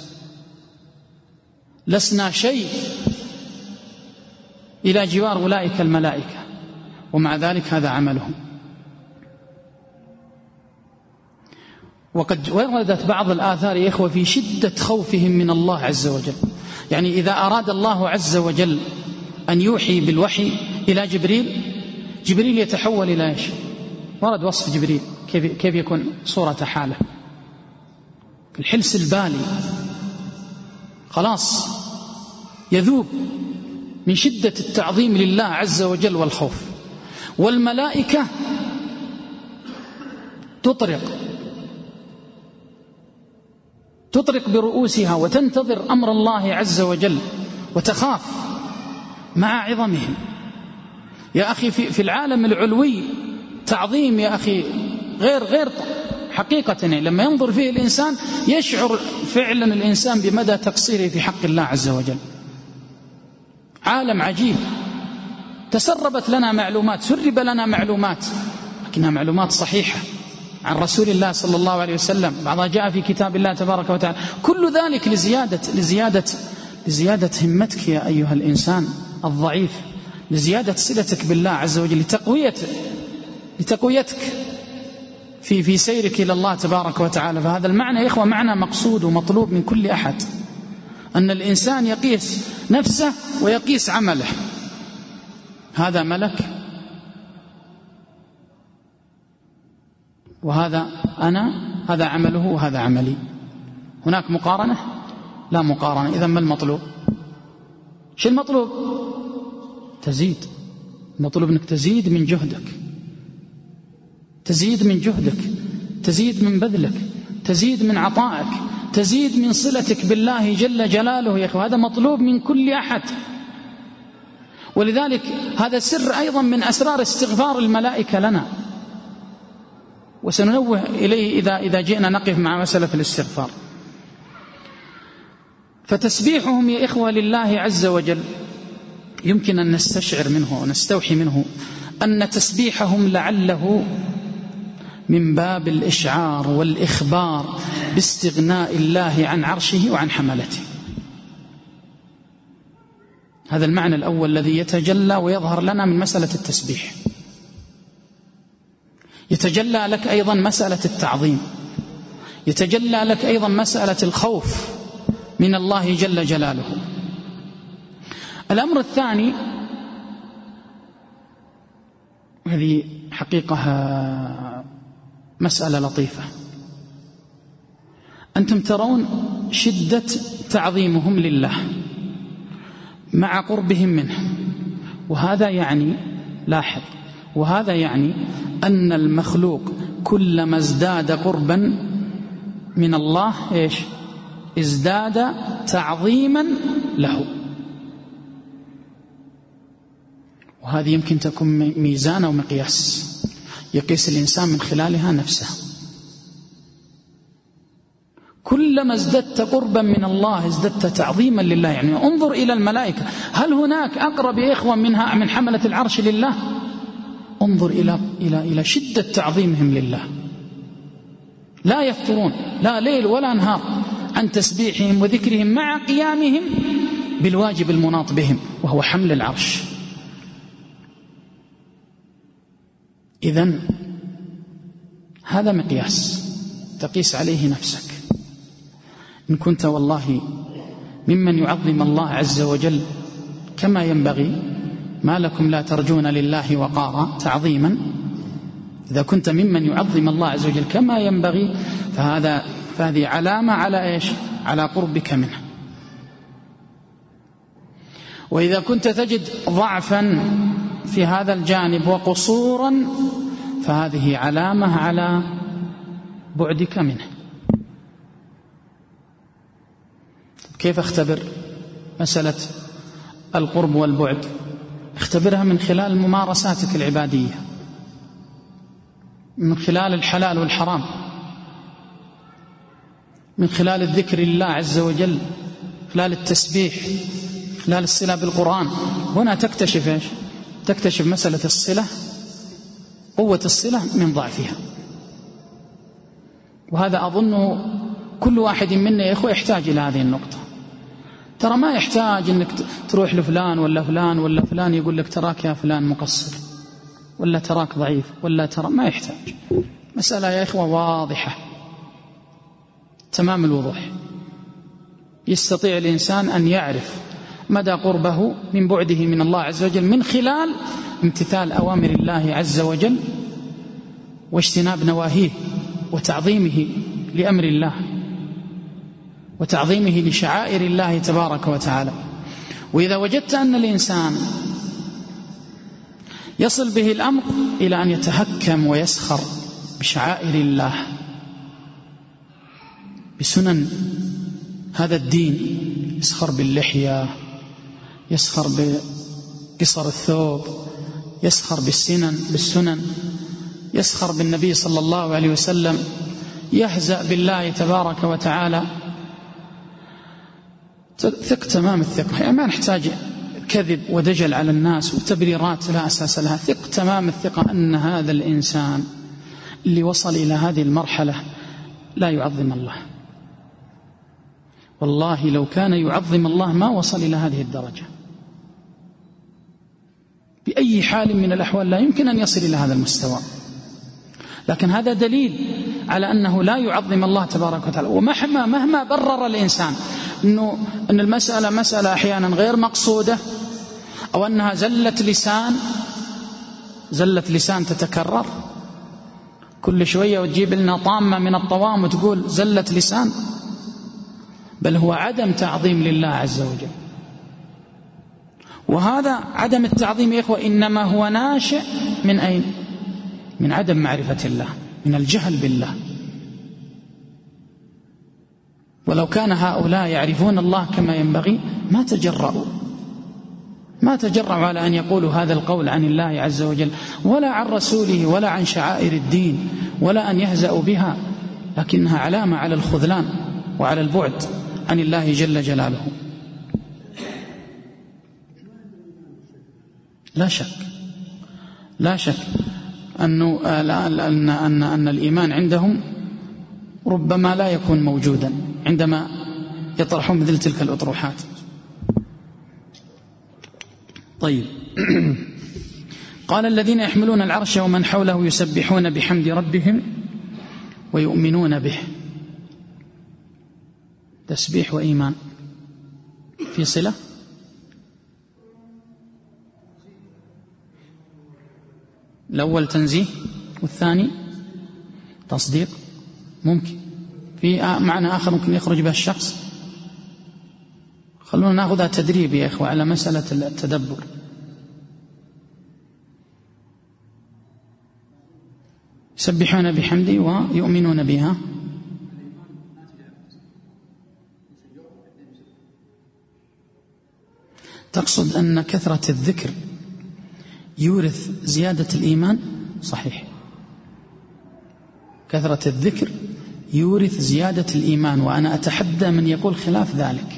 لسنا شيء إلى جوار أولئك الملائكة، ومع ذلك هذا عملهم. وقد وردت بعض الآثار يا إخوة في شدة خوفهم من الله عز وجل. يعني إذا أراد الله عز وجل أن يوحي بالوحي إلى جبريل، جبريل يتحول إلى إيش؟ ورد وصف جبريل كيف, كيف يكون صورة حاله، الحلس البالي، خلاص يذوب من شدة التعظيم لله عز وجل والخوف. والملائكة تطرق تطرق برؤوسها وتنتظر أمر الله عز وجل وتخاف مع عظمهم. يا أخي في, في العالم العلوي تعظيم يا أخي غير غير حقيقة، يعني لما ينظر فيه الإنسان يشعر فعلا الإنسان بمدى تقصيره في حق الله عز وجل. عالم عجيب، تسربت لنا معلومات، سرب لنا معلومات، لكنها معلومات صحيحة عن رسول الله صلى الله عليه وسلم، بعضها جاء في كتاب الله تبارك وتعالى. كل ذلك لزيادة لزيادة لزيادة همتك يا أيها الإنسان الضعيف، لزيادة صلتك بالله عز وجل، لتقوية لتقويتك في في سيرك إلى الله تبارك وتعالى. فهذا المعنى يا إخوة معنى مقصود ومطلوب من كل أحد، أن الإنسان يقيس نفسه ويقيس عمله. هذا ملك وهذا أنا، هذا عمله وهذا عملي. هناك مقارنة؟ لا مقارنة. إذن ما المطلوب؟ شو المطلوب؟ تزيد. المطلوب أنك تزيد من جهدك، تزيد من جهدك، تزيد من بذلك، تزيد من عطائك، تزيد من صلتك بالله جل جلاله يا أخوة. هذا مطلوب من كل أحد. ولذلك هذا سر أيضا من أسرار استغفار الملائكة لنا، وسننوه إليه إذا إذا جئنا نقف مع مسألة الاستغفار. فتسبيحهم يا إخوة لله عز وجل يمكن أن نستشعر منه ونستوحي منه أن تسبيحهم لعله من باب الإشعار والإخبار باستغناء الله عن عرشه وعن حملته. هذا المعنى الأول الذي يتجلى ويظهر لنا من مسألة التسبيح. يتجلى لك أيضا مسألة التعظيم، يتجلى لك أيضا مسألة الخوف من الله جل جلاله. الأمر الثاني، هذه حقيقة مسألة لطيفة، أنتم ترون شدة تعظيمهم لله مع قربهم منه، وهذا يعني، لاحظ، وهذا يعني أن المخلوق كلما ازداد قربا من الله إيش؟ ازداد تعظيما له. وهذه يمكن تكون ميزان ومقياس يقيس الإنسان من خلالها نفسه. كلما ازددت قربا من الله ازددت تعظيما لله. يعني انظر إلى الملائكة، هل هناك أقرب يا إخوة منها من حملة العرش لله؟ انظر إلى إلى إلى شدة تعظيمهم لله، لا يفترون، لا ليل ولا نهار، عن تسبيحهم وذكرهم مع قيامهم بالواجب المناط بهم وهو حمل العرش. إذن هذا مقياس تقيس عليه نفسك. إن كنت والله ممن يعظم الله عز وجل كما ينبغي، ما لكم لا ترجون لله وقارا تعظيما، إذا كنت ممن يعظم الله عز وجل كما ينبغي فهذا فهذه علامة على إيش؟ على قربك منه. وإذا كنت تجد ضعفا في هذا الجانب وقصورا فهذه علامة على بعدك منه. كيف اختبر مسألة القرب والبعد؟ اختبرها من خلال ممارساتك العبادية، من خلال الحلال والحرام، من خلال الذكر لله عز وجل، خلال التسبيح، خلال الصلة بالقرآن. هنا تكتشف إيش؟ تكتشف مسألة الصلة، قوة الصلة من ضعفها. وهذا أظن كل واحد منا يا إخوة يحتاج إلى هذه النقطة. ترى ما يحتاج أنك تروح لفلان ولا فلان ولا فلان يقول لك تراك يا فلان مقصر ولا تراك ضعيف ولا ترى، ما يحتاج. مسألة يا إخوة واضحة تمام الوضوح. يستطيع الإنسان أن يعرف مدى قربه من بعده من الله عز وجل من خلال امتثال أوامر الله عز وجل واجتناب نواهيه وتعظيمه لأمر الله وتعظيمه لشعائر الله تبارك وتعالى. وإذا وجدت أن الإنسان يصل به الأمر إلى أن يتهكم ويسخر بشعائر الله بسنن هذا الدين، يسخر باللحية، يسخر بقصر الثوب، يسخر بالسنن بالسنن يسخر بالنبي صلى الله عليه وسلم، يهزأ بالله تبارك وتعالى، ثق تمام الثقة. يعني ما نحتاج كذب ودجل على الناس وتبريرات لا أساس لها. ثق تمام الثقة أن هذا الإنسان اللي وصل إلى هذه المرحلة لا يعظم الله. والله لو كان يعظم الله ما وصل إلى هذه الدرجة بأي حال من الأحوال، لا يمكن أن يصل إلى هذا المستوى. لكن هذا دليل على أنه لا يعظم الله تبارك وتعالى. ومهما مهما برر الإنسان أنه أن المسألة مسألة أحيانا غير مقصودة أو أنها زلة لسان زلة لسان تتكرر كل شوية وتجيب لنا طامة من الطوام وتقول زلة لسان، بل هو عدم تعظيم لله عز وجل. وهذا عدم التعظيم يا إخوة إنما هو ناشئ من أين؟ من عدم معرفة الله، من الجهل بالله. ولو كان هؤلاء يعرفون الله كما ينبغي ما تجرؤوا ما تجرؤوا على أن يقولوا هذا القول عن الله عز وجل ولا عن رسوله ولا عن شعائر الدين ولا أن يهزأوا بها، لكنها علامة على الخذلان وعلى البعد عن الله جل جلاله. لا شك لا شك أنه أن أن أن الإيمان عندهم ربما لا يكون موجودا عندما يطرحون مثل تلك الأطروحات. طيب قال الذين يحملون العرش ومن حوله يسبحون بحمد ربهم ويؤمنون به. تسبيح وإيمان في صلة؟ الأول تنزيه والثاني تصديق. ممكن في معنى آخر ممكن يخرج به الشخص. خلونا نأخذها تدريب يا إخوة على مسألة التدبر. يسبحون بحمده ويؤمنون بها. تقصد أن كثرة الذكر يورث زيادة الإيمان؟ صحيح، كثرة الذكر يورث زيادة الإيمان، وأنا أتحدى من يقول خلاف ذلك.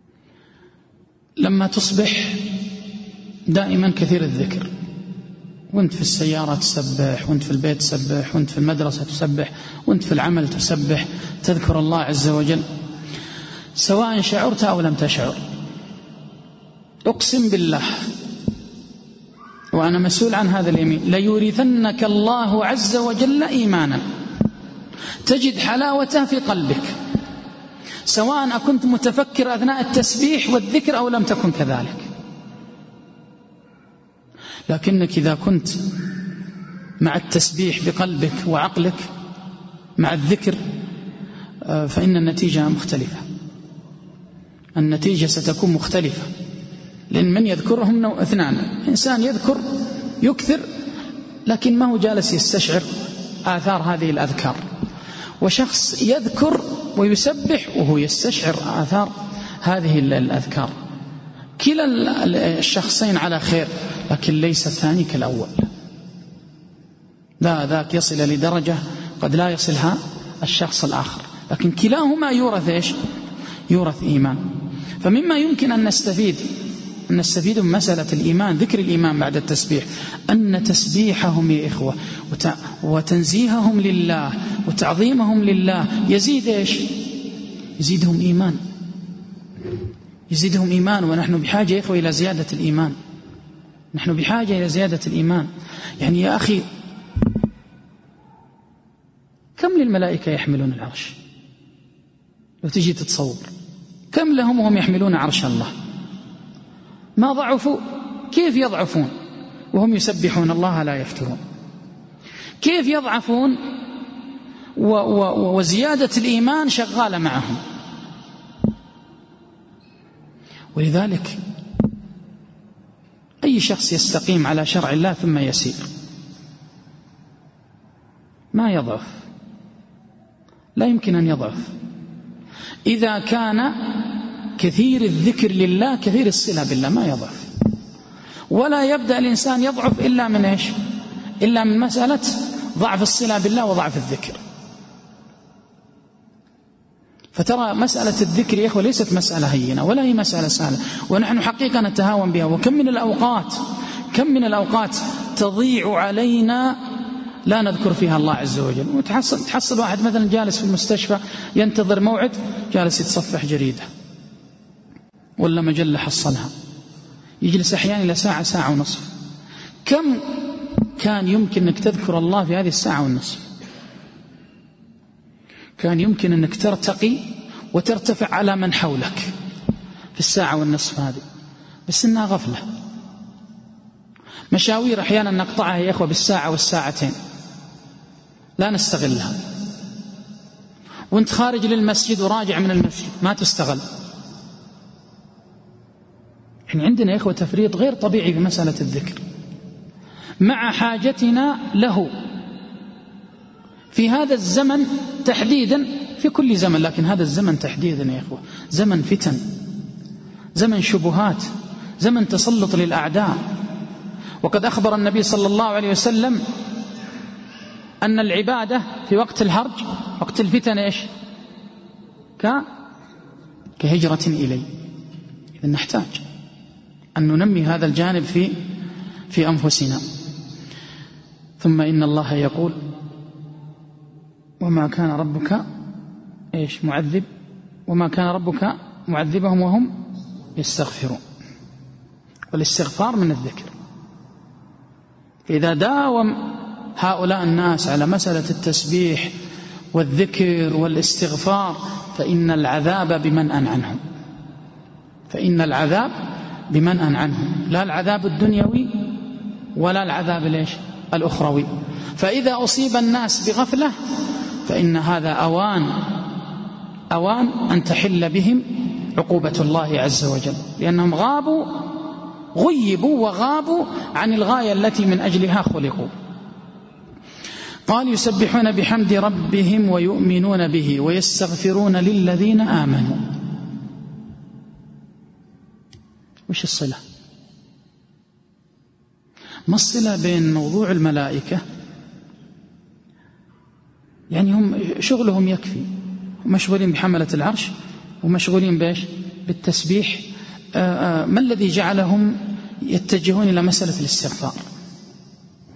لما تصبح دائما كثير الذكر وانت في السيارة تسبح، وانت في البيت تسبح، وانت في المدرسة تسبح، وانت في العمل تسبح، تذكر الله عز وجل سواء شعرت أو لم تشعر. أقسم بالله وأنا مسؤول عن هذا اليمين ليورثنك الله عز وجل إيمانا تجد حلاوته في قلبك، سواء أكنت متفكر أثناء التسبيح والذكر أو لم تكن كذلك. لكنك إذا كنت مع التسبيح بقلبك وعقلك مع الذكر فإن النتيجة مختلفة، النتيجة ستكون مختلفة. لأن من يذكرهم اثنان: إنسان يذكر يكثر لكن ما هو جالس يستشعر آثار هذه الأذكار، وشخص يذكر ويسبح وهو يستشعر آثار هذه الأذكار. كلا الشخصين على خير، لكن ليس الثاني كالأول. لا، ذاك يصل لدرجة قد لا يصلها الشخص الآخر، لكن كلاهما يورث إيش؟ يورث إيمان. فمما يمكن أن نستفيد أن نستفيد من مسألة الإيمان، ذكر الإيمان بعد التسبيح، أن تسبيحهم يا إخوة وتنزيههم لله وتعظيمهم لله يزيد إيش؟ يزيدهم إيمان، يزيدهم إيمان. ونحن بحاجة يا إخوة إلى زيادة الإيمان، نحن بحاجة إلى زيادة الإيمان. يعني يا أخي كم للملائكة يحملون العرش؟ لو تجي تتصور كم لهم وهم يحملون عرش الله؟ ما ضعفوا؟ كيف يضعفون وهم يسبحون الله لا يفترون؟ كيف يضعفون و و وزيادة الإيمان شغالة معهم؟ ولذلك أي شخص يستقيم على شرع الله ثم يسير ما يضعف، لا يمكن أن يضعف إذا كان كثير الذكر لله كثير الصلة بالله، ما يضعف. ولا يبدأ الإنسان يضعف إلا من إيش؟ إلا من مسألة ضعف الصلة بالله وضعف الذكر. فترى مسألة الذكر يا إخوة ليست مسألة هينة ولا هي مسألة سهلة، ونحن حقيقة نتهاون بها. وكم من الأوقات كم من الأوقات تضيع علينا لا نذكر فيها الله عز وجل. وتحصل تحصل واحد مثلا جالس في المستشفى ينتظر موعد، جالس يتصفح جريدة ولا مجلة حصلها، يجلس أحيانا إلى ساعة ساعة ونصف. كم كان يمكن أنك تذكر الله في هذه الساعة والنصف؟ كان يمكن أنك ترتقي وترتفع على من حولك في الساعة والنصف هذه، بس إنها غفلة. مشاوير أحيانا نقطعها يا إخوة بالساعة والساعتين لا نستغلها، وانت خارج للمسجد وراجع من المسجد ما تستغل. يعني عندنا يا إخوة تفريط غير طبيعي في مسألة الذكر مع حاجتنا له في هذا الزمن تحديدا، في كل زمن لكن هذا الزمن تحديدا يا إخوة زمن فتن، زمن شبهات، زمن تسلط للأعداء. وقد أخبر النبي صلى الله عليه وسلم أن العبادة في وقت الهرج وقت الفتن إيش؟ كهجرة إلي. إذن نحتاج أن ننمي هذا الجانب في في أنفسنا. ثم إن الله يقول: وما كان ربك إيش معذب وما كان ربك معذبهم وهم يستغفرون. والاستغفار من الذكر. إذا داوم هؤلاء الناس على مسألة التسبيح والذكر والاستغفار فإن العذاب بمنأ عنهم، فإن العذاب بمنأ عنهم، لا العذاب الدنيوي ولا العذاب ليش الأخروي. فإذا أصيب الناس بغفلة فإن هذا أوان أوان أن تحل بهم عقوبة الله عز وجل، لأنهم غابوا غيبوا وغابوا عن الغاية التي من أجلها خلقوا. قال: يسبحون بحمد ربهم ويؤمنون به ويستغفرون للذين آمنوا. وش الصلة؟ ما الصلة بين موضوع الملائكة؟ يعني هم شغلهم يكفي، مشغولين بحملة العرش ومشغولين بإيش؟ بالتسبيح. آآ آآ ما الذي جعلهم يتجهون إلى مسألة الاستغفار؟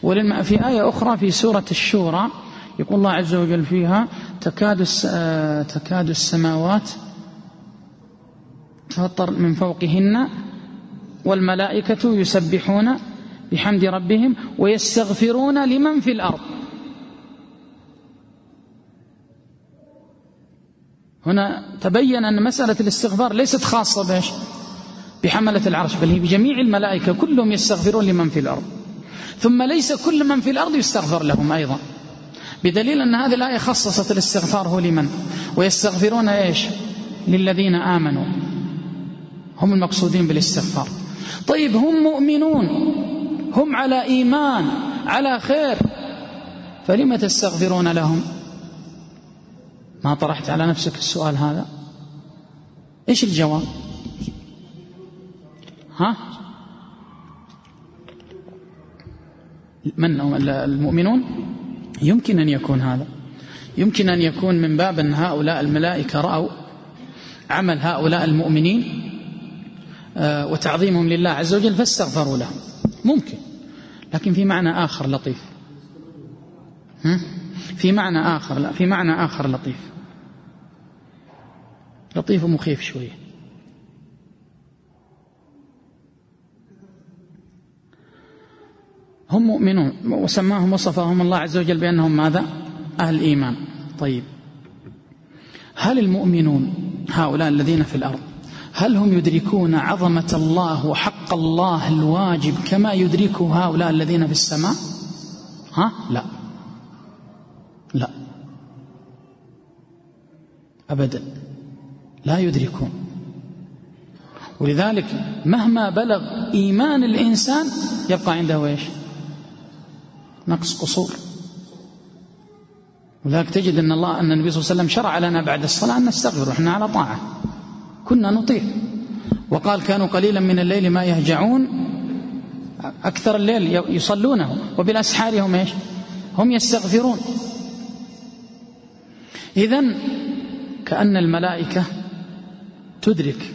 في آية أخرى في سورة الشورى يقول الله عز وجل فيها تكاد تكاد السماوات تفطر من فوقهن والملائكة يسبحون بحمد ربهم ويستغفرون لمن في الأرض. هنا تبين أن مسألة الاستغفار ليست خاصة بإيش؟ بحملة العرش، بل هي بجميع الملائكة كلهم يستغفرون لمن في الأرض، ثم ليس كل من في الأرض يستغفر لهم أيضا، بدليل أن هذه الآية خصصت الاستغفار هو لمن؟ ويستغفرون إيش؟ للذين آمنوا، هم المقصودين بالاستغفار. طيب هم مؤمنون، هم على إيمان على خير، فلما تستغفرون لهم؟ ما طرحت على نفسك السؤال هذا؟ إيش الجواب؟ ها؟ من المؤمنون؟ يمكن أن يكون هذا، يمكن أن يكون من باب أن هؤلاء الملائكة رأوا عمل هؤلاء المؤمنين وتعظيمهم لله عز وجل فاستغفروا لهم، ممكن. لكن في معنى آخر لطيف، في معنى آخر لا في معنى آخر لطيف لطيف ومخيف شوية. هم مؤمنون وسماهم وصفهم الله عز وجل بأنهم ماذا؟ أهل إيمان. طيب هل المؤمنون هؤلاء الذين في الأرض هل هم يدركون عظمة الله وحق الله الواجب كما يدركه هؤلاء الذين في السماء؟ ها؟ لا لا أبدا، لا يدركون. ولذلك مهما بلغ إيمان الإنسان يبقى عنده إيش؟ نقص، قصور. ولذلك تجد أن الله أن النبي صلى الله عليه وسلم شرع لنا بعد الصلاة أن نستغفر ونحن على طاعة، كنا نطيع، وقال كانوا قليلا من الليل ما يهجعون، أكثر الليل يصلونه وبالأسحار هم إيش؟ هم يستغفرون. إذن كأن الملائكة تدرك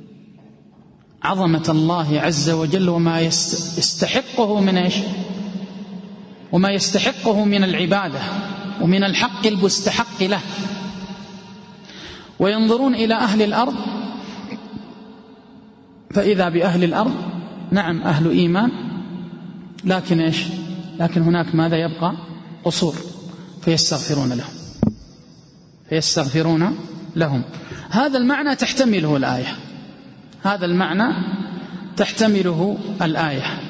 عظمة الله عز وجل وما يستحقه من إيش؟ وما يستحقه من العبادة ومن الحق المستحق له. وينظرون إلى أهل الأرض فإذا بأهل الأرض نعم أهل إيمان، لكن إيش؟ لكن هناك ماذا يبقى؟ قصور، فيستغفرون لهم فيستغفرون لهم هذا المعنى تحتمله الآية، هذا المعنى تحتمله الآية،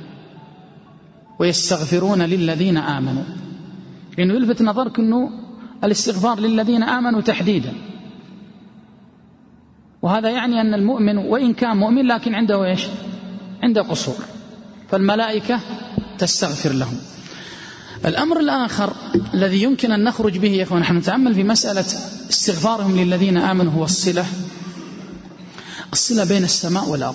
ويستغفرون للذين آمنوا، لأنه يلفت نظرك أنه الاستغفار للذين آمنوا تحديدا، وهذا يعني أن المؤمن وإن كان مؤمن لكن عنده إيش؟ عنده قصور، فالملائكة تستغفر لهم. الأمر الآخر الذي يمكن أن نخرج به يا أخوان، نحن نتأمل في مسألة استغفارهم للذين آمنوا، هو الصلة الصلة بين السماء والأرض،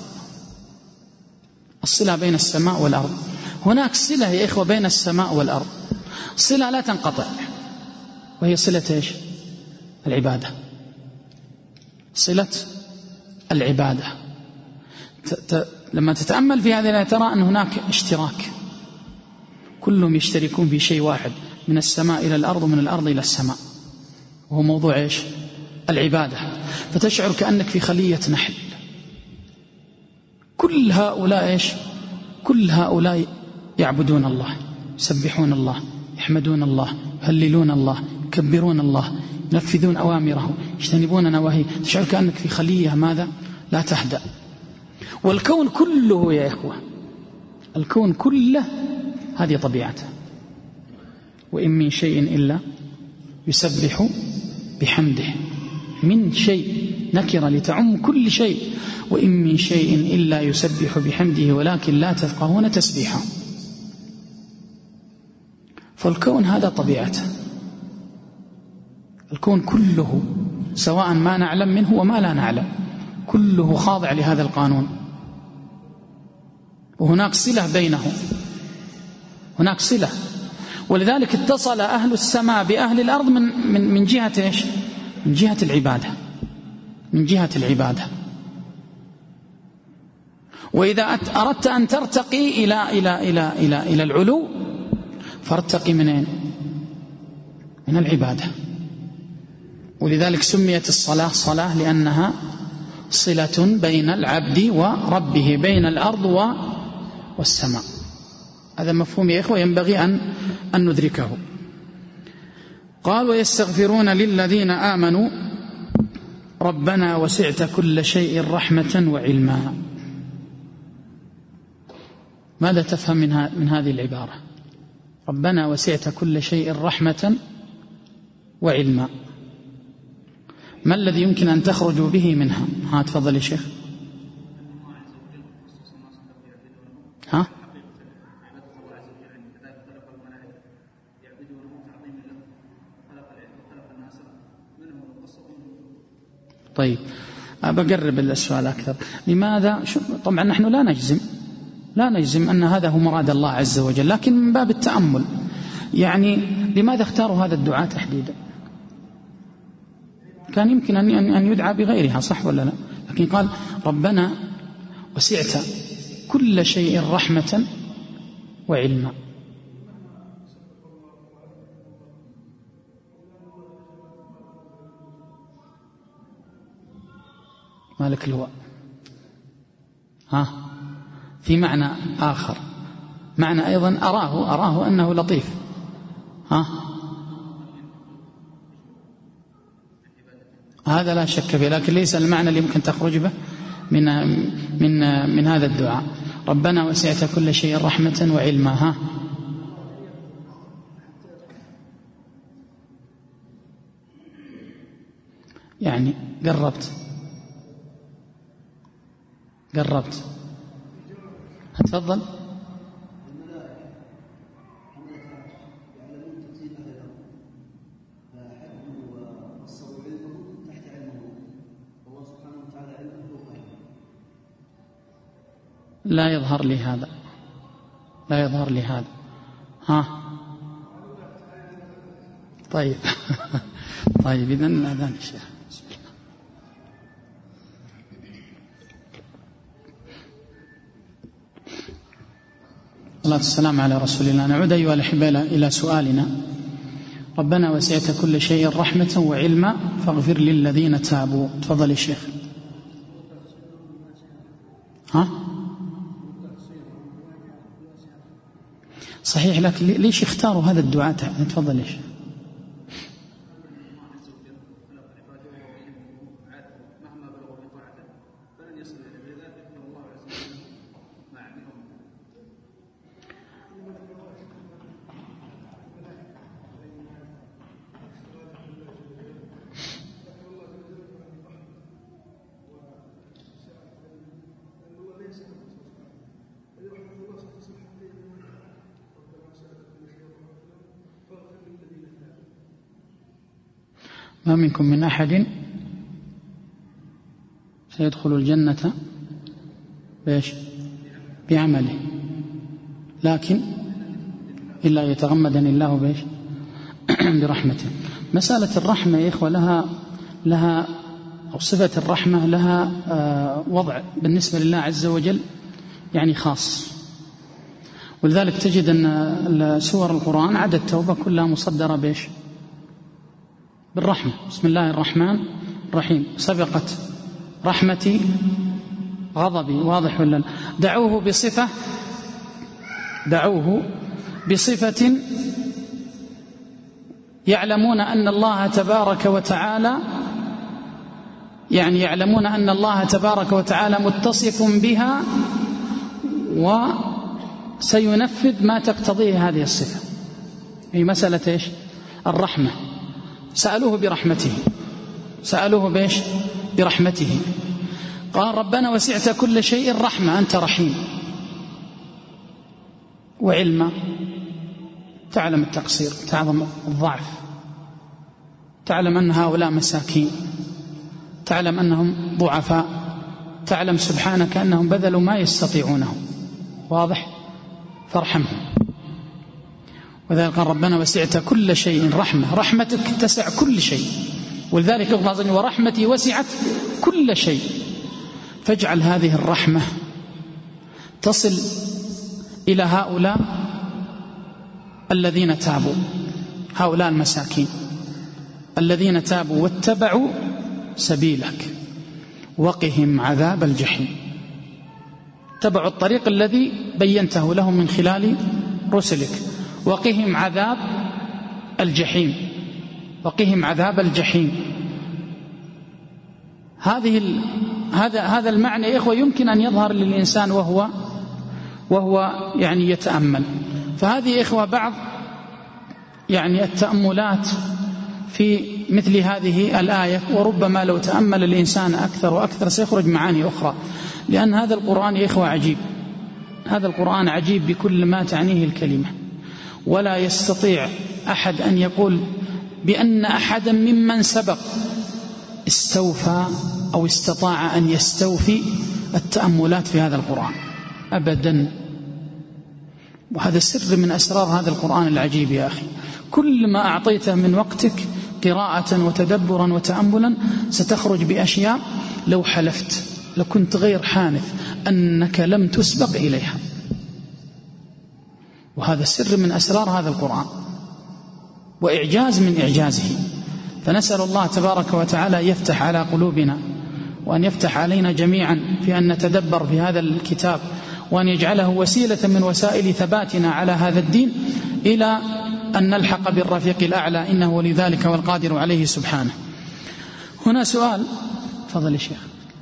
الصلة بين السماء والأرض. هناك صلة يا إخوة بين السماء والأرض، صلة لا تنقطع، وهي صلة إيش؟ العبادة، صلة العبادة. ت... ت... لما تتأمل في هذه الآية ترى أن هناك اشتراك، كلهم يشتركون في شيء واحد، من السماء إلى الأرض ومن الأرض إلى السماء، وهو موضوع إيش؟ العبادة. فتشعر كأنك في خلية نحل، كل هؤلاء إيش؟ كل هؤلاء يعبدون الله، يسبحون الله، يحمدون الله، يهللون الله، يكبرون الله، ينفذون أوامره، يجتنبون نواهيه. تشعر كأنك في خلية ماذا؟ لا تهدأ. والكون كله يا إخوة، الكون كله هذه طبيعته، وإن من شيء إلا يسبح بحمده. من شيء نكرة لتعم كل شيء، وإن من شيء إلا يسبح بحمده ولكن لا تفقهون تسبيحه. فالكون هذا طبيعته، الكون كله سواء ما نعلم منه وما لا نعلم، كله خاضع لهذا القانون، وهناك صلة بينهم، هناك صلة. ولذلك اتصل أهل السماء بأهل الأرض من, من, من جهة إيش؟ من جهة العبادة، من جهة العبادة. وإذا أردت أن ترتقي إلى, إلى, إلى, إلى, إلى العلو فارتقي منين؟ من العبادة. ولذلك سميت الصلاة صلاة لأنها صلة بين العبد وربه، بين الأرض والسماء. هذا مفهوم يا إخوة ينبغي أن أن ندركه. قال ويستغفرون للذين آمنوا ربنا وسعت كل شيء رحمة وعلما. ماذا تفهم من هذه العبارة؟ ربنا وسعت كل شيء رحمة وعلما، ما الذي يمكن أن تخرجوا به منها؟ ها تفضل يا شيخ. ها طيب بقرب السؤال أكثر. لماذا؟ طبعا نحن لا نجزم لا نجزم أن هذا هو مراد الله عز وجل، لكن من باب التأمل يعني لماذا اختاروا هذا الدعاء تحديدا؟ كان يمكن أن يدعى بغيرها، صح ولا لا؟ لكن قال ربنا وسعت كل شيء رحمة وعلما. مالك الهواء. ها في معنى آخر، معنى أيضا أراه أراه أنه لطيف. ها هذا لا شك فيه، لكن ليس المعنى اللي ممكن تخرج به من من من هذا الدعاء. ربنا وسعت كل شيء رحمة وعلما. ها يعني قربت قربت تفضل. لا يظهر لي هذا لا يظهر لي هذا. ها طيب طيب إذن أذان الشيخ. الله والسلام على رسول الله. نعود أيها الأحبة إلى سؤالنا. ربنا وسعت كل شيء رحمة وعلما فاغفر للذين تابوا. تفضل يا شيخ. ها صحيح، لكن ليش اختاروا هذا الدعاء؟ تفضل يا شيخ. ما منكم من أحد سيدخل الجنة بإيش؟ بعمله، لكن إلا يتغمدني الله بإيش؟ برحمته. مسألة الرحمة يا إخوة لها لها أو صفة الرحمة لها وضع بالنسبة لله عز وجل يعني خاص. ولذلك تجد أن سور القرآن عدد التوبة كلها مصدرة بإيش؟ بالرحمة. بسم الله الرحمن الرحيم. سبقت رحمتي غضبي. واضح ولا لا؟ دعوه بصفة دعوه بصفة يعلمون أن الله تبارك وتعالى يعني يعلمون أن الله تبارك وتعالى متصف بها وسينفذ ما تقتضيه هذه الصفة. هي مسألة إيش؟ الرحمة. سألوه برحمته سألوه بإيش؟ برحمته. قال ربنا وسعت كل شيء رحمة، أنت رحيم، وعلما، تعلم التقصير، تعلم الضعف، تعلم أن هؤلاء مساكين، تعلم أنهم ضعفاء، تعلم سبحانك أنهم بذلوا ما يستطيعونه. واضح؟ فارحمهم. وذلك قال ربنا وسعت كل شيء رحمة. رحمتك تسع كل شيء، ولذلك الله عز وجل ورحمتي وسعت كل شيء. فاجعل هذه الرحمة تصل إلى هؤلاء الذين تابوا، هؤلاء المساكين الذين تابوا واتبعوا سبيلك وقهم عذاب الجحيم. اتبعوا الطريق الذي بينته لهم من خلال رسلك، وقهم عذاب الجحيم، وقهم عذاب الجحيم. هذه ال... هذا هذا المعنى يا إخوة يمكن أن يظهر للإنسان وهو وهو يعني يتأمل. فهذه يا إخوة بعض يعني التأملات في مثل هذه الآية، وربما لو تأمل الإنسان أكثر وأكثر سيخرج معاني أخرى، لأن هذا القرآن يا إخوة عجيب، هذا القرآن عجيب بكل ما تعنيه الكلمة. ولا يستطيع أحد أن يقول بأن أحدا ممن سبق استوفى أو استطاع أن يستوفي التأملات في هذا القرآن أبدا. وهذا سر من أسرار هذا القرآن العجيب يا أخي. كل ما أعطيته من وقتك قراءة وتدبرا وتأملا ستخرج بأشياء لو حلفت لكنت غير حانث أنك لم تسبق إليها. وهذا سر من أسرار هذا القرآن وإعجاز من إعجازه. فنسأل الله تبارك وتعالى يفتح على قلوبنا، وأن يفتح علينا جميعا في أن نتدبر في هذا الكتاب، وأن يجعله وسيلة من وسائل ثباتنا على هذا الدين إلى أن نلحق بالرفيق الأعلى، إنه ولذلك والقادر عليه سبحانه. هنا سؤال، تفضل يا شيخ.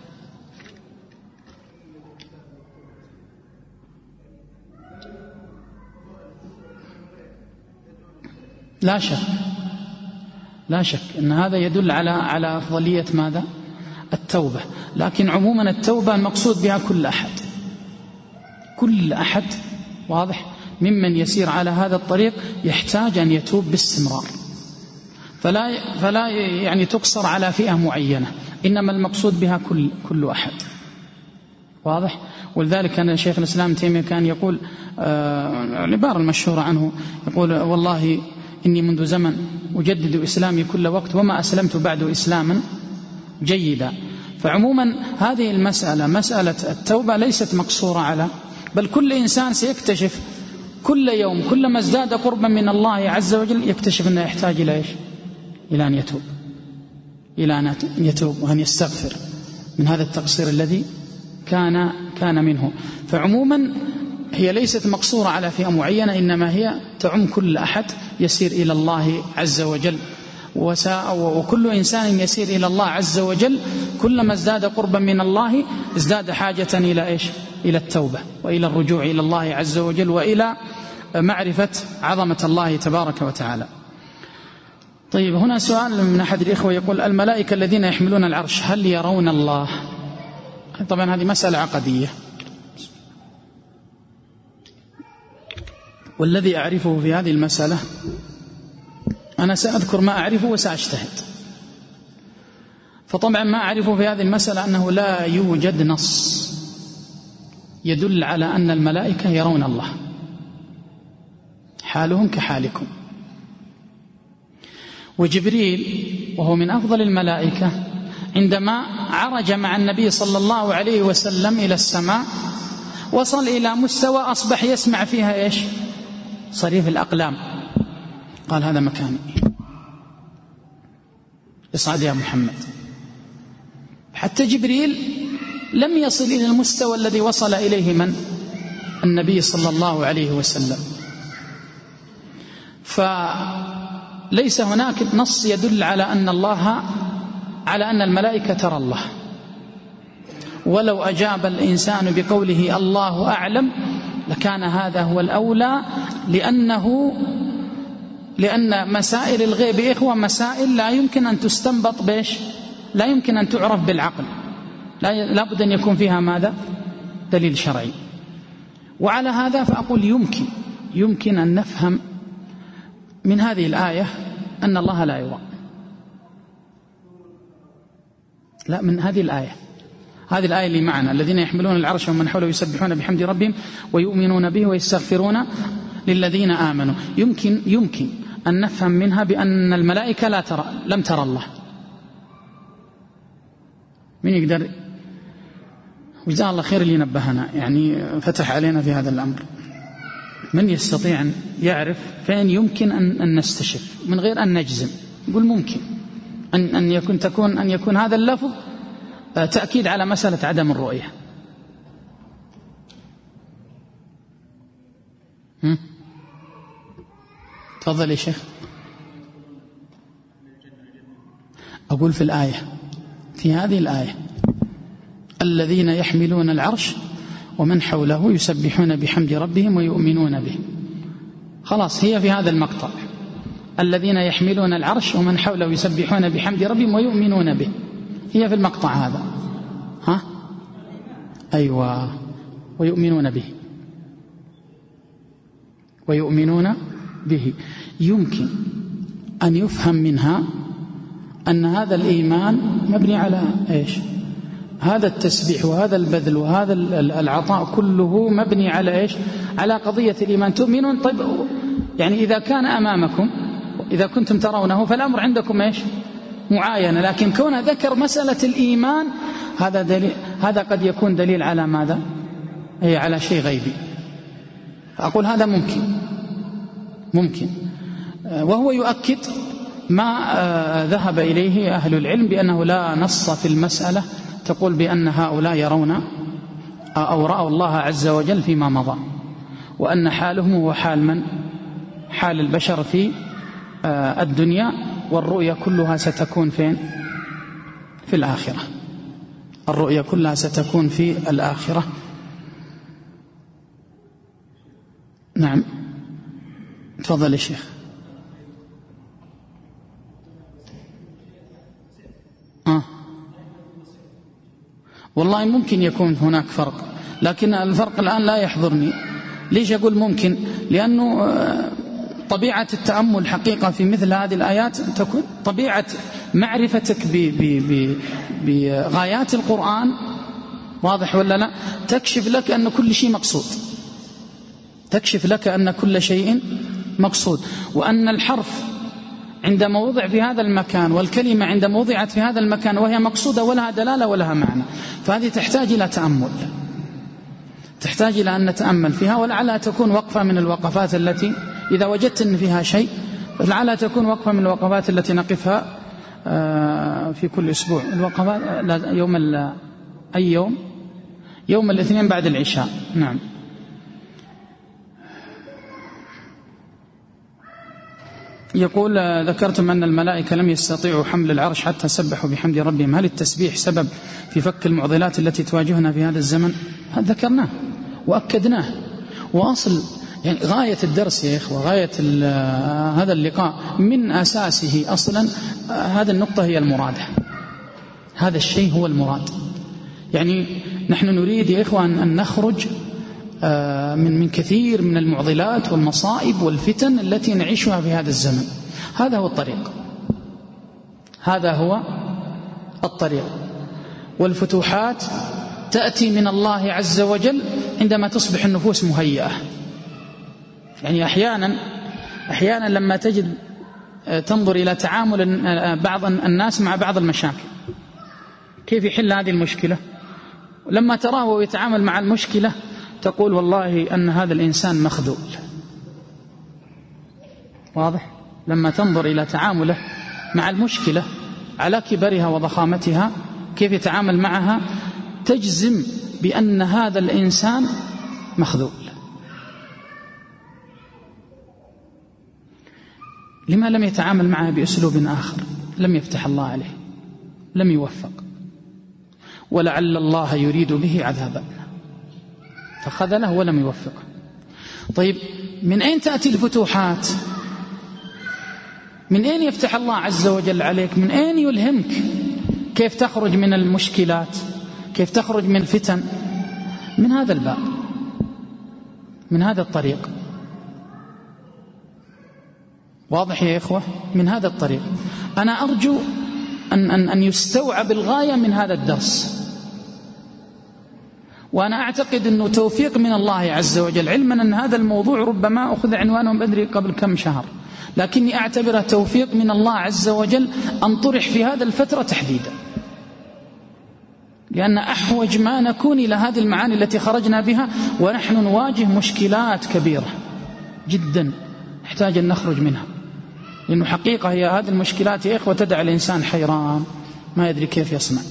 لا شك لا شك أن هذا يدل على على أفضلية ماذا؟ التوبة. لكن عموما التوبة المقصود بها كل أحد، كل أحد واضح ممن يسير على هذا الطريق يحتاج أن يتوب باستمرار، فلا فلا يعني تقصر على فئة معينة، إنما المقصود بها كل كل أحد واضح. ولذلك كان شيخ الإسلام تيمية كان يقول آه العبارة المشهورة عنه، يقول والله إني منذ زمن أجدد إسلامي كل وقت وما أسلمت بعد إسلاما جيدا. فعموما هذه المسألة مسألة التوبة ليست مقصورة على، بل كل إنسان سيكتشف كل يوم كلما ازداد قربا من الله عز وجل يكتشف أنه يحتاج إلى إيش؟ إلى أن يتوب، إلى أن يتوب وأن يستغفر من هذا التقصير الذي كان كان منه. فعموما هي ليست مقصورة على فئة معينة، إنما هي تعم كل أحد يسير إلى الله عز وجل. وكل إنسان يسير إلى الله عز وجل كلما ازداد قربا من الله ازداد حاجة إلى إيش؟ إلى التوبة وإلى الرجوع إلى الله عز وجل وإلى معرفة عظمة الله تبارك وتعالى. طيب، هنا سؤال من أحد الإخوة يقول الملائكة الذين يحملون العرش هل يرون الله؟ طبعا هذه مسألة عقدية، والذي أعرفه في هذه المسألة أنا سأذكر ما أعرفه وسأجتهد. فطبعا ما أعرفه في هذه المسألة أنه لا يوجد نص يدل على أن الملائكة يرون الله، حالهم كحالكم. وجبريل وهو من أفضل الملائكة عندما عرج مع النبي صلى الله عليه وسلم إلى السماء وصل إلى مستوى أصبح يسمع فيها إيش؟ صريف الأقلام. قال هذا مكاني، اصعد يا محمد. حتى جبريل لم يصل إلى المستوى الذي وصل إليه من؟ النبي صلى الله عليه وسلم. فليس هناك نص يدل على أن الله على أن الملائكة ترى الله. ولو أجاب الإنسان بقوله الله أعلم لكان هذا هو الأولى، لأنه لأن مسائل الغيب إخوة مسائل لا يمكن أن تستنبط بإيش؟ لا يمكن أن تعرف بالعقل، لا بد أن يكون فيها ماذا؟ دليل شرعي. وعلى هذا فأقول يمكن يمكن أن نفهم من هذه الآية أن الله لا يرى. لا، من هذه الآية هذه الآية اللي معنا الذين يحملون العرش ومن حوله يسبحون بحمد ربهم ويؤمنون به ويستغفرون للذين آمنوا. يمكن يمكن أن نفهم منها بأن الملائكة لا ترى لم ترى الله. من يقدر؟ وجزاه الله خير اللي نبهنا، يعني فتح علينا في هذا الأمر. من يستطيع أن يعرف فين يمكن أن, أن نستشف من غير أن نجزم؟ يقول ممكن أن, أن يكون تكون أن يكون هذا اللفظ تأكيد على مسألة عدم الرؤية. هم؟ تفضل يا شيخ. أقول في الآية، في هذه الآية الذين يحملون العرش ومن حوله يسبحون بحمد ربهم ويؤمنون به. خلاص هي في هذا المقطع، الذين يحملون العرش ومن حوله يسبحون بحمد ربهم ويؤمنون به، هي في المقطع هذا. ها أيوة، ويؤمنون به، ويؤمنون به. يمكن أن يفهم منها أن هذا الإيمان مبني على إيش؟ هذا التسبيح وهذا البذل وهذا العطاء كله مبني على إيش؟ على قضية الإيمان. تؤمنون. طيب يعني إذا كان أمامكم، إذا كنتم ترونه، فالأمر عندكم إيش؟ معاينة. لكن كون ذكر مسألة الإيمان هذا دليل، هذا قد يكون دليل على ماذا؟ هي على شيء غيبي. أقول هذا ممكن ممكن وهو يؤكد ما ذهب إليه أهل العلم بأنه لا نص في المسألة تقول بأن هؤلاء يرون أو رأوا الله عز وجل فيما مضى، وأن حالهم هو حال من؟ حال البشر في الدنيا، والرؤية كلها ستكون فين؟ في الآخرة. الرؤية كلها ستكون في الآخرة. نعم تفضل يا شيخ. آه. والله ممكن يكون هناك فرق، لكن الفرق الآن لا يحضرني. ليش أقول ممكن؟ لأنه طبيعة التأمل حقيقة في مثل هذه الآيات تكون طبيعة معرفتك بغايات القرآن، واضح ولا لا؟ تكشف لك أن كل شيء مقصود، تكشف لك أن كل شيء مقصود، وأن الحرف عندما وضع في هذا المكان والكلمة عندما وضعت في هذا المكان وهي مقصودة ولها دلالة ولها معنى، فهذه تحتاج إلى تأمل، تحتاج إلى أن نتأمل فيها. ولعلها تكون وقفة من الوقفات التي إذا وجدت أن فيها شيء، لعلها تكون وقفة من الوقفات التي نقفها في كل أسبوع. الوقفات يوم أي يوم؟ يوم الاثنين بعد العشاء. نعم. يقول ذكرتم أن الملائكة لم يستطيعوا حمل العرش حتى سبحوا بحمد ربهم، هل التسبيح سبب في فك المعضلات التي تواجهنا في هذا الزمن؟ هذا ذكرناه وأكدناه. وأصل يعني غاية الدرس يا إخوة، غاية هذا اللقاء من أساسه أصلا هذه النقطة هي المرادة، هذا الشيء هو المراد. يعني نحن نريد يا إخوة أن نخرج من من كثير من المعضلات والمصائب والفتن التي نعيشها في هذا الزمن. هذا هو الطريق، هذا هو الطريق. والفتوحات تأتي من الله عز وجل عندما تصبح النفوس مهيئة. يعني أحيانا أحيانا لما تجد تنظر إلى تعامل بعض الناس مع بعض المشاكل، كيف يحل هذه المشكلة، لما تراه يتعامل مع المشكلة تقول والله أن هذا الإنسان مخذول. واضح؟ لما تنظر إلى تعامله مع المشكلة على كبرها وضخامتها كيف يتعامل معها تجزم بأن هذا الإنسان مخذول. لما لم يتعامل معها بأسلوب آخر؟ لم يفتح الله عليه، لم يوفق، ولعل الله يريد به عذابا فخذله ولم يوفقه. طيب من أين تأتي الفتوحات؟ من أين يفتح الله عز وجل عليك؟ من أين يلهمك كيف تخرج من المشكلات، كيف تخرج من الفتن؟ من هذا الباب، من هذا الطريق. واضح يا إخوة؟ من هذا الطريق. أنا أرجو أن, أن, أن يستوعب الغاية من هذا الدرس، وأنا أعتقد أنه توفيق من الله عز وجل، علما أن هذا الموضوع ربما أخذ عنوانه بدري قبل كم شهر، لكني أعتبره توفيق من الله عز وجل أن طرح في هذا الفترة تحديدا، لأن أحوج ما نكون إلى هذه المعاني التي خرجنا بها ونحن نواجه مشكلات كبيرة جدا نحتاج أن نخرج منها، لأنه حقيقة هي هذه المشكلات يا إخوة تدع الإنسان حيران ما يدري كيف يصنع،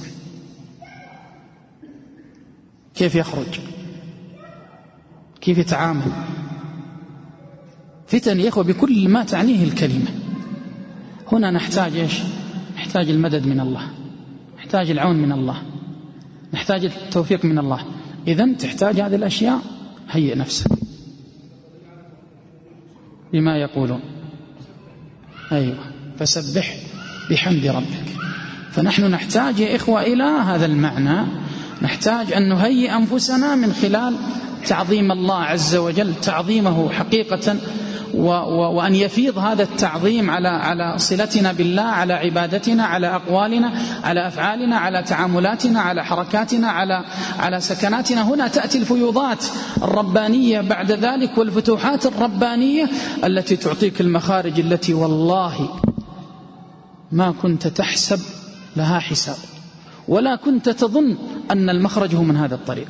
كيف يخرج، كيف يتعامل. فتن يا إخوة بكل ما تعنيه الكلمة. هنا نحتاج إيش؟ نحتاج المدد من الله، نحتاج العون من الله، نحتاج التوفيق من الله. إذن تحتاج هذه الأشياء، هيئ نفسك بما يقولون. أيوة، فسبح بحمد ربك. فنحن نحتاج يا إخوة إلى هذا المعنى، نحتاج أن نهيئ أنفسنا من خلال تعظيم الله عز وجل، تعظيمه حقيقة، وأن يفيض هذا التعظيم على على صلتنا بالله، على عبادتنا، على أقوالنا، على أفعالنا، على تعاملاتنا، على حركاتنا، على على سكناتنا. هنا تأتي الفيوضات الربانية بعد ذلك، والفتوحات الربانية التي تعطيك المخارج التي والله ما كنت تحسب لها حساب، ولا كنت تظن أن المخرج هو من هذا الطريق.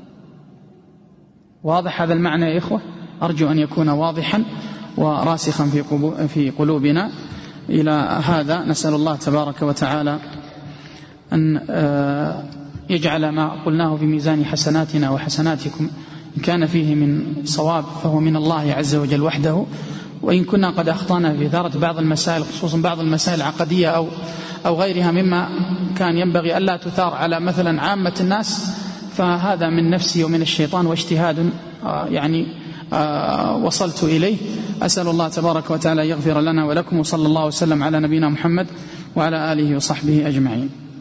واضح هذا المعنى يا إخوة؟ أرجو أن يكون واضحا وراسخا في في قلوبنا. إلى هذا نسأل الله تبارك وتعالى أن يجعل ما قلناه في ميزان حسناتنا وحسناتكم، إن كان فيه من صواب فهو من الله عز وجل وحده، وإن كنا قد أخطأنا في إثارة بعض المسائل، خصوصا بعض المسائل العقدية أو أو غيرها مما كان ينبغي ألا تثار على مثلا عامة الناس، فهذا من نفسي ومن الشيطان واجتهاد يعني وصلت إليه. أسأل الله تبارك وتعالى يغفر لنا ولكم، وصلى الله وسلم على نبينا محمد وعلى آله وصحبه أجمعين.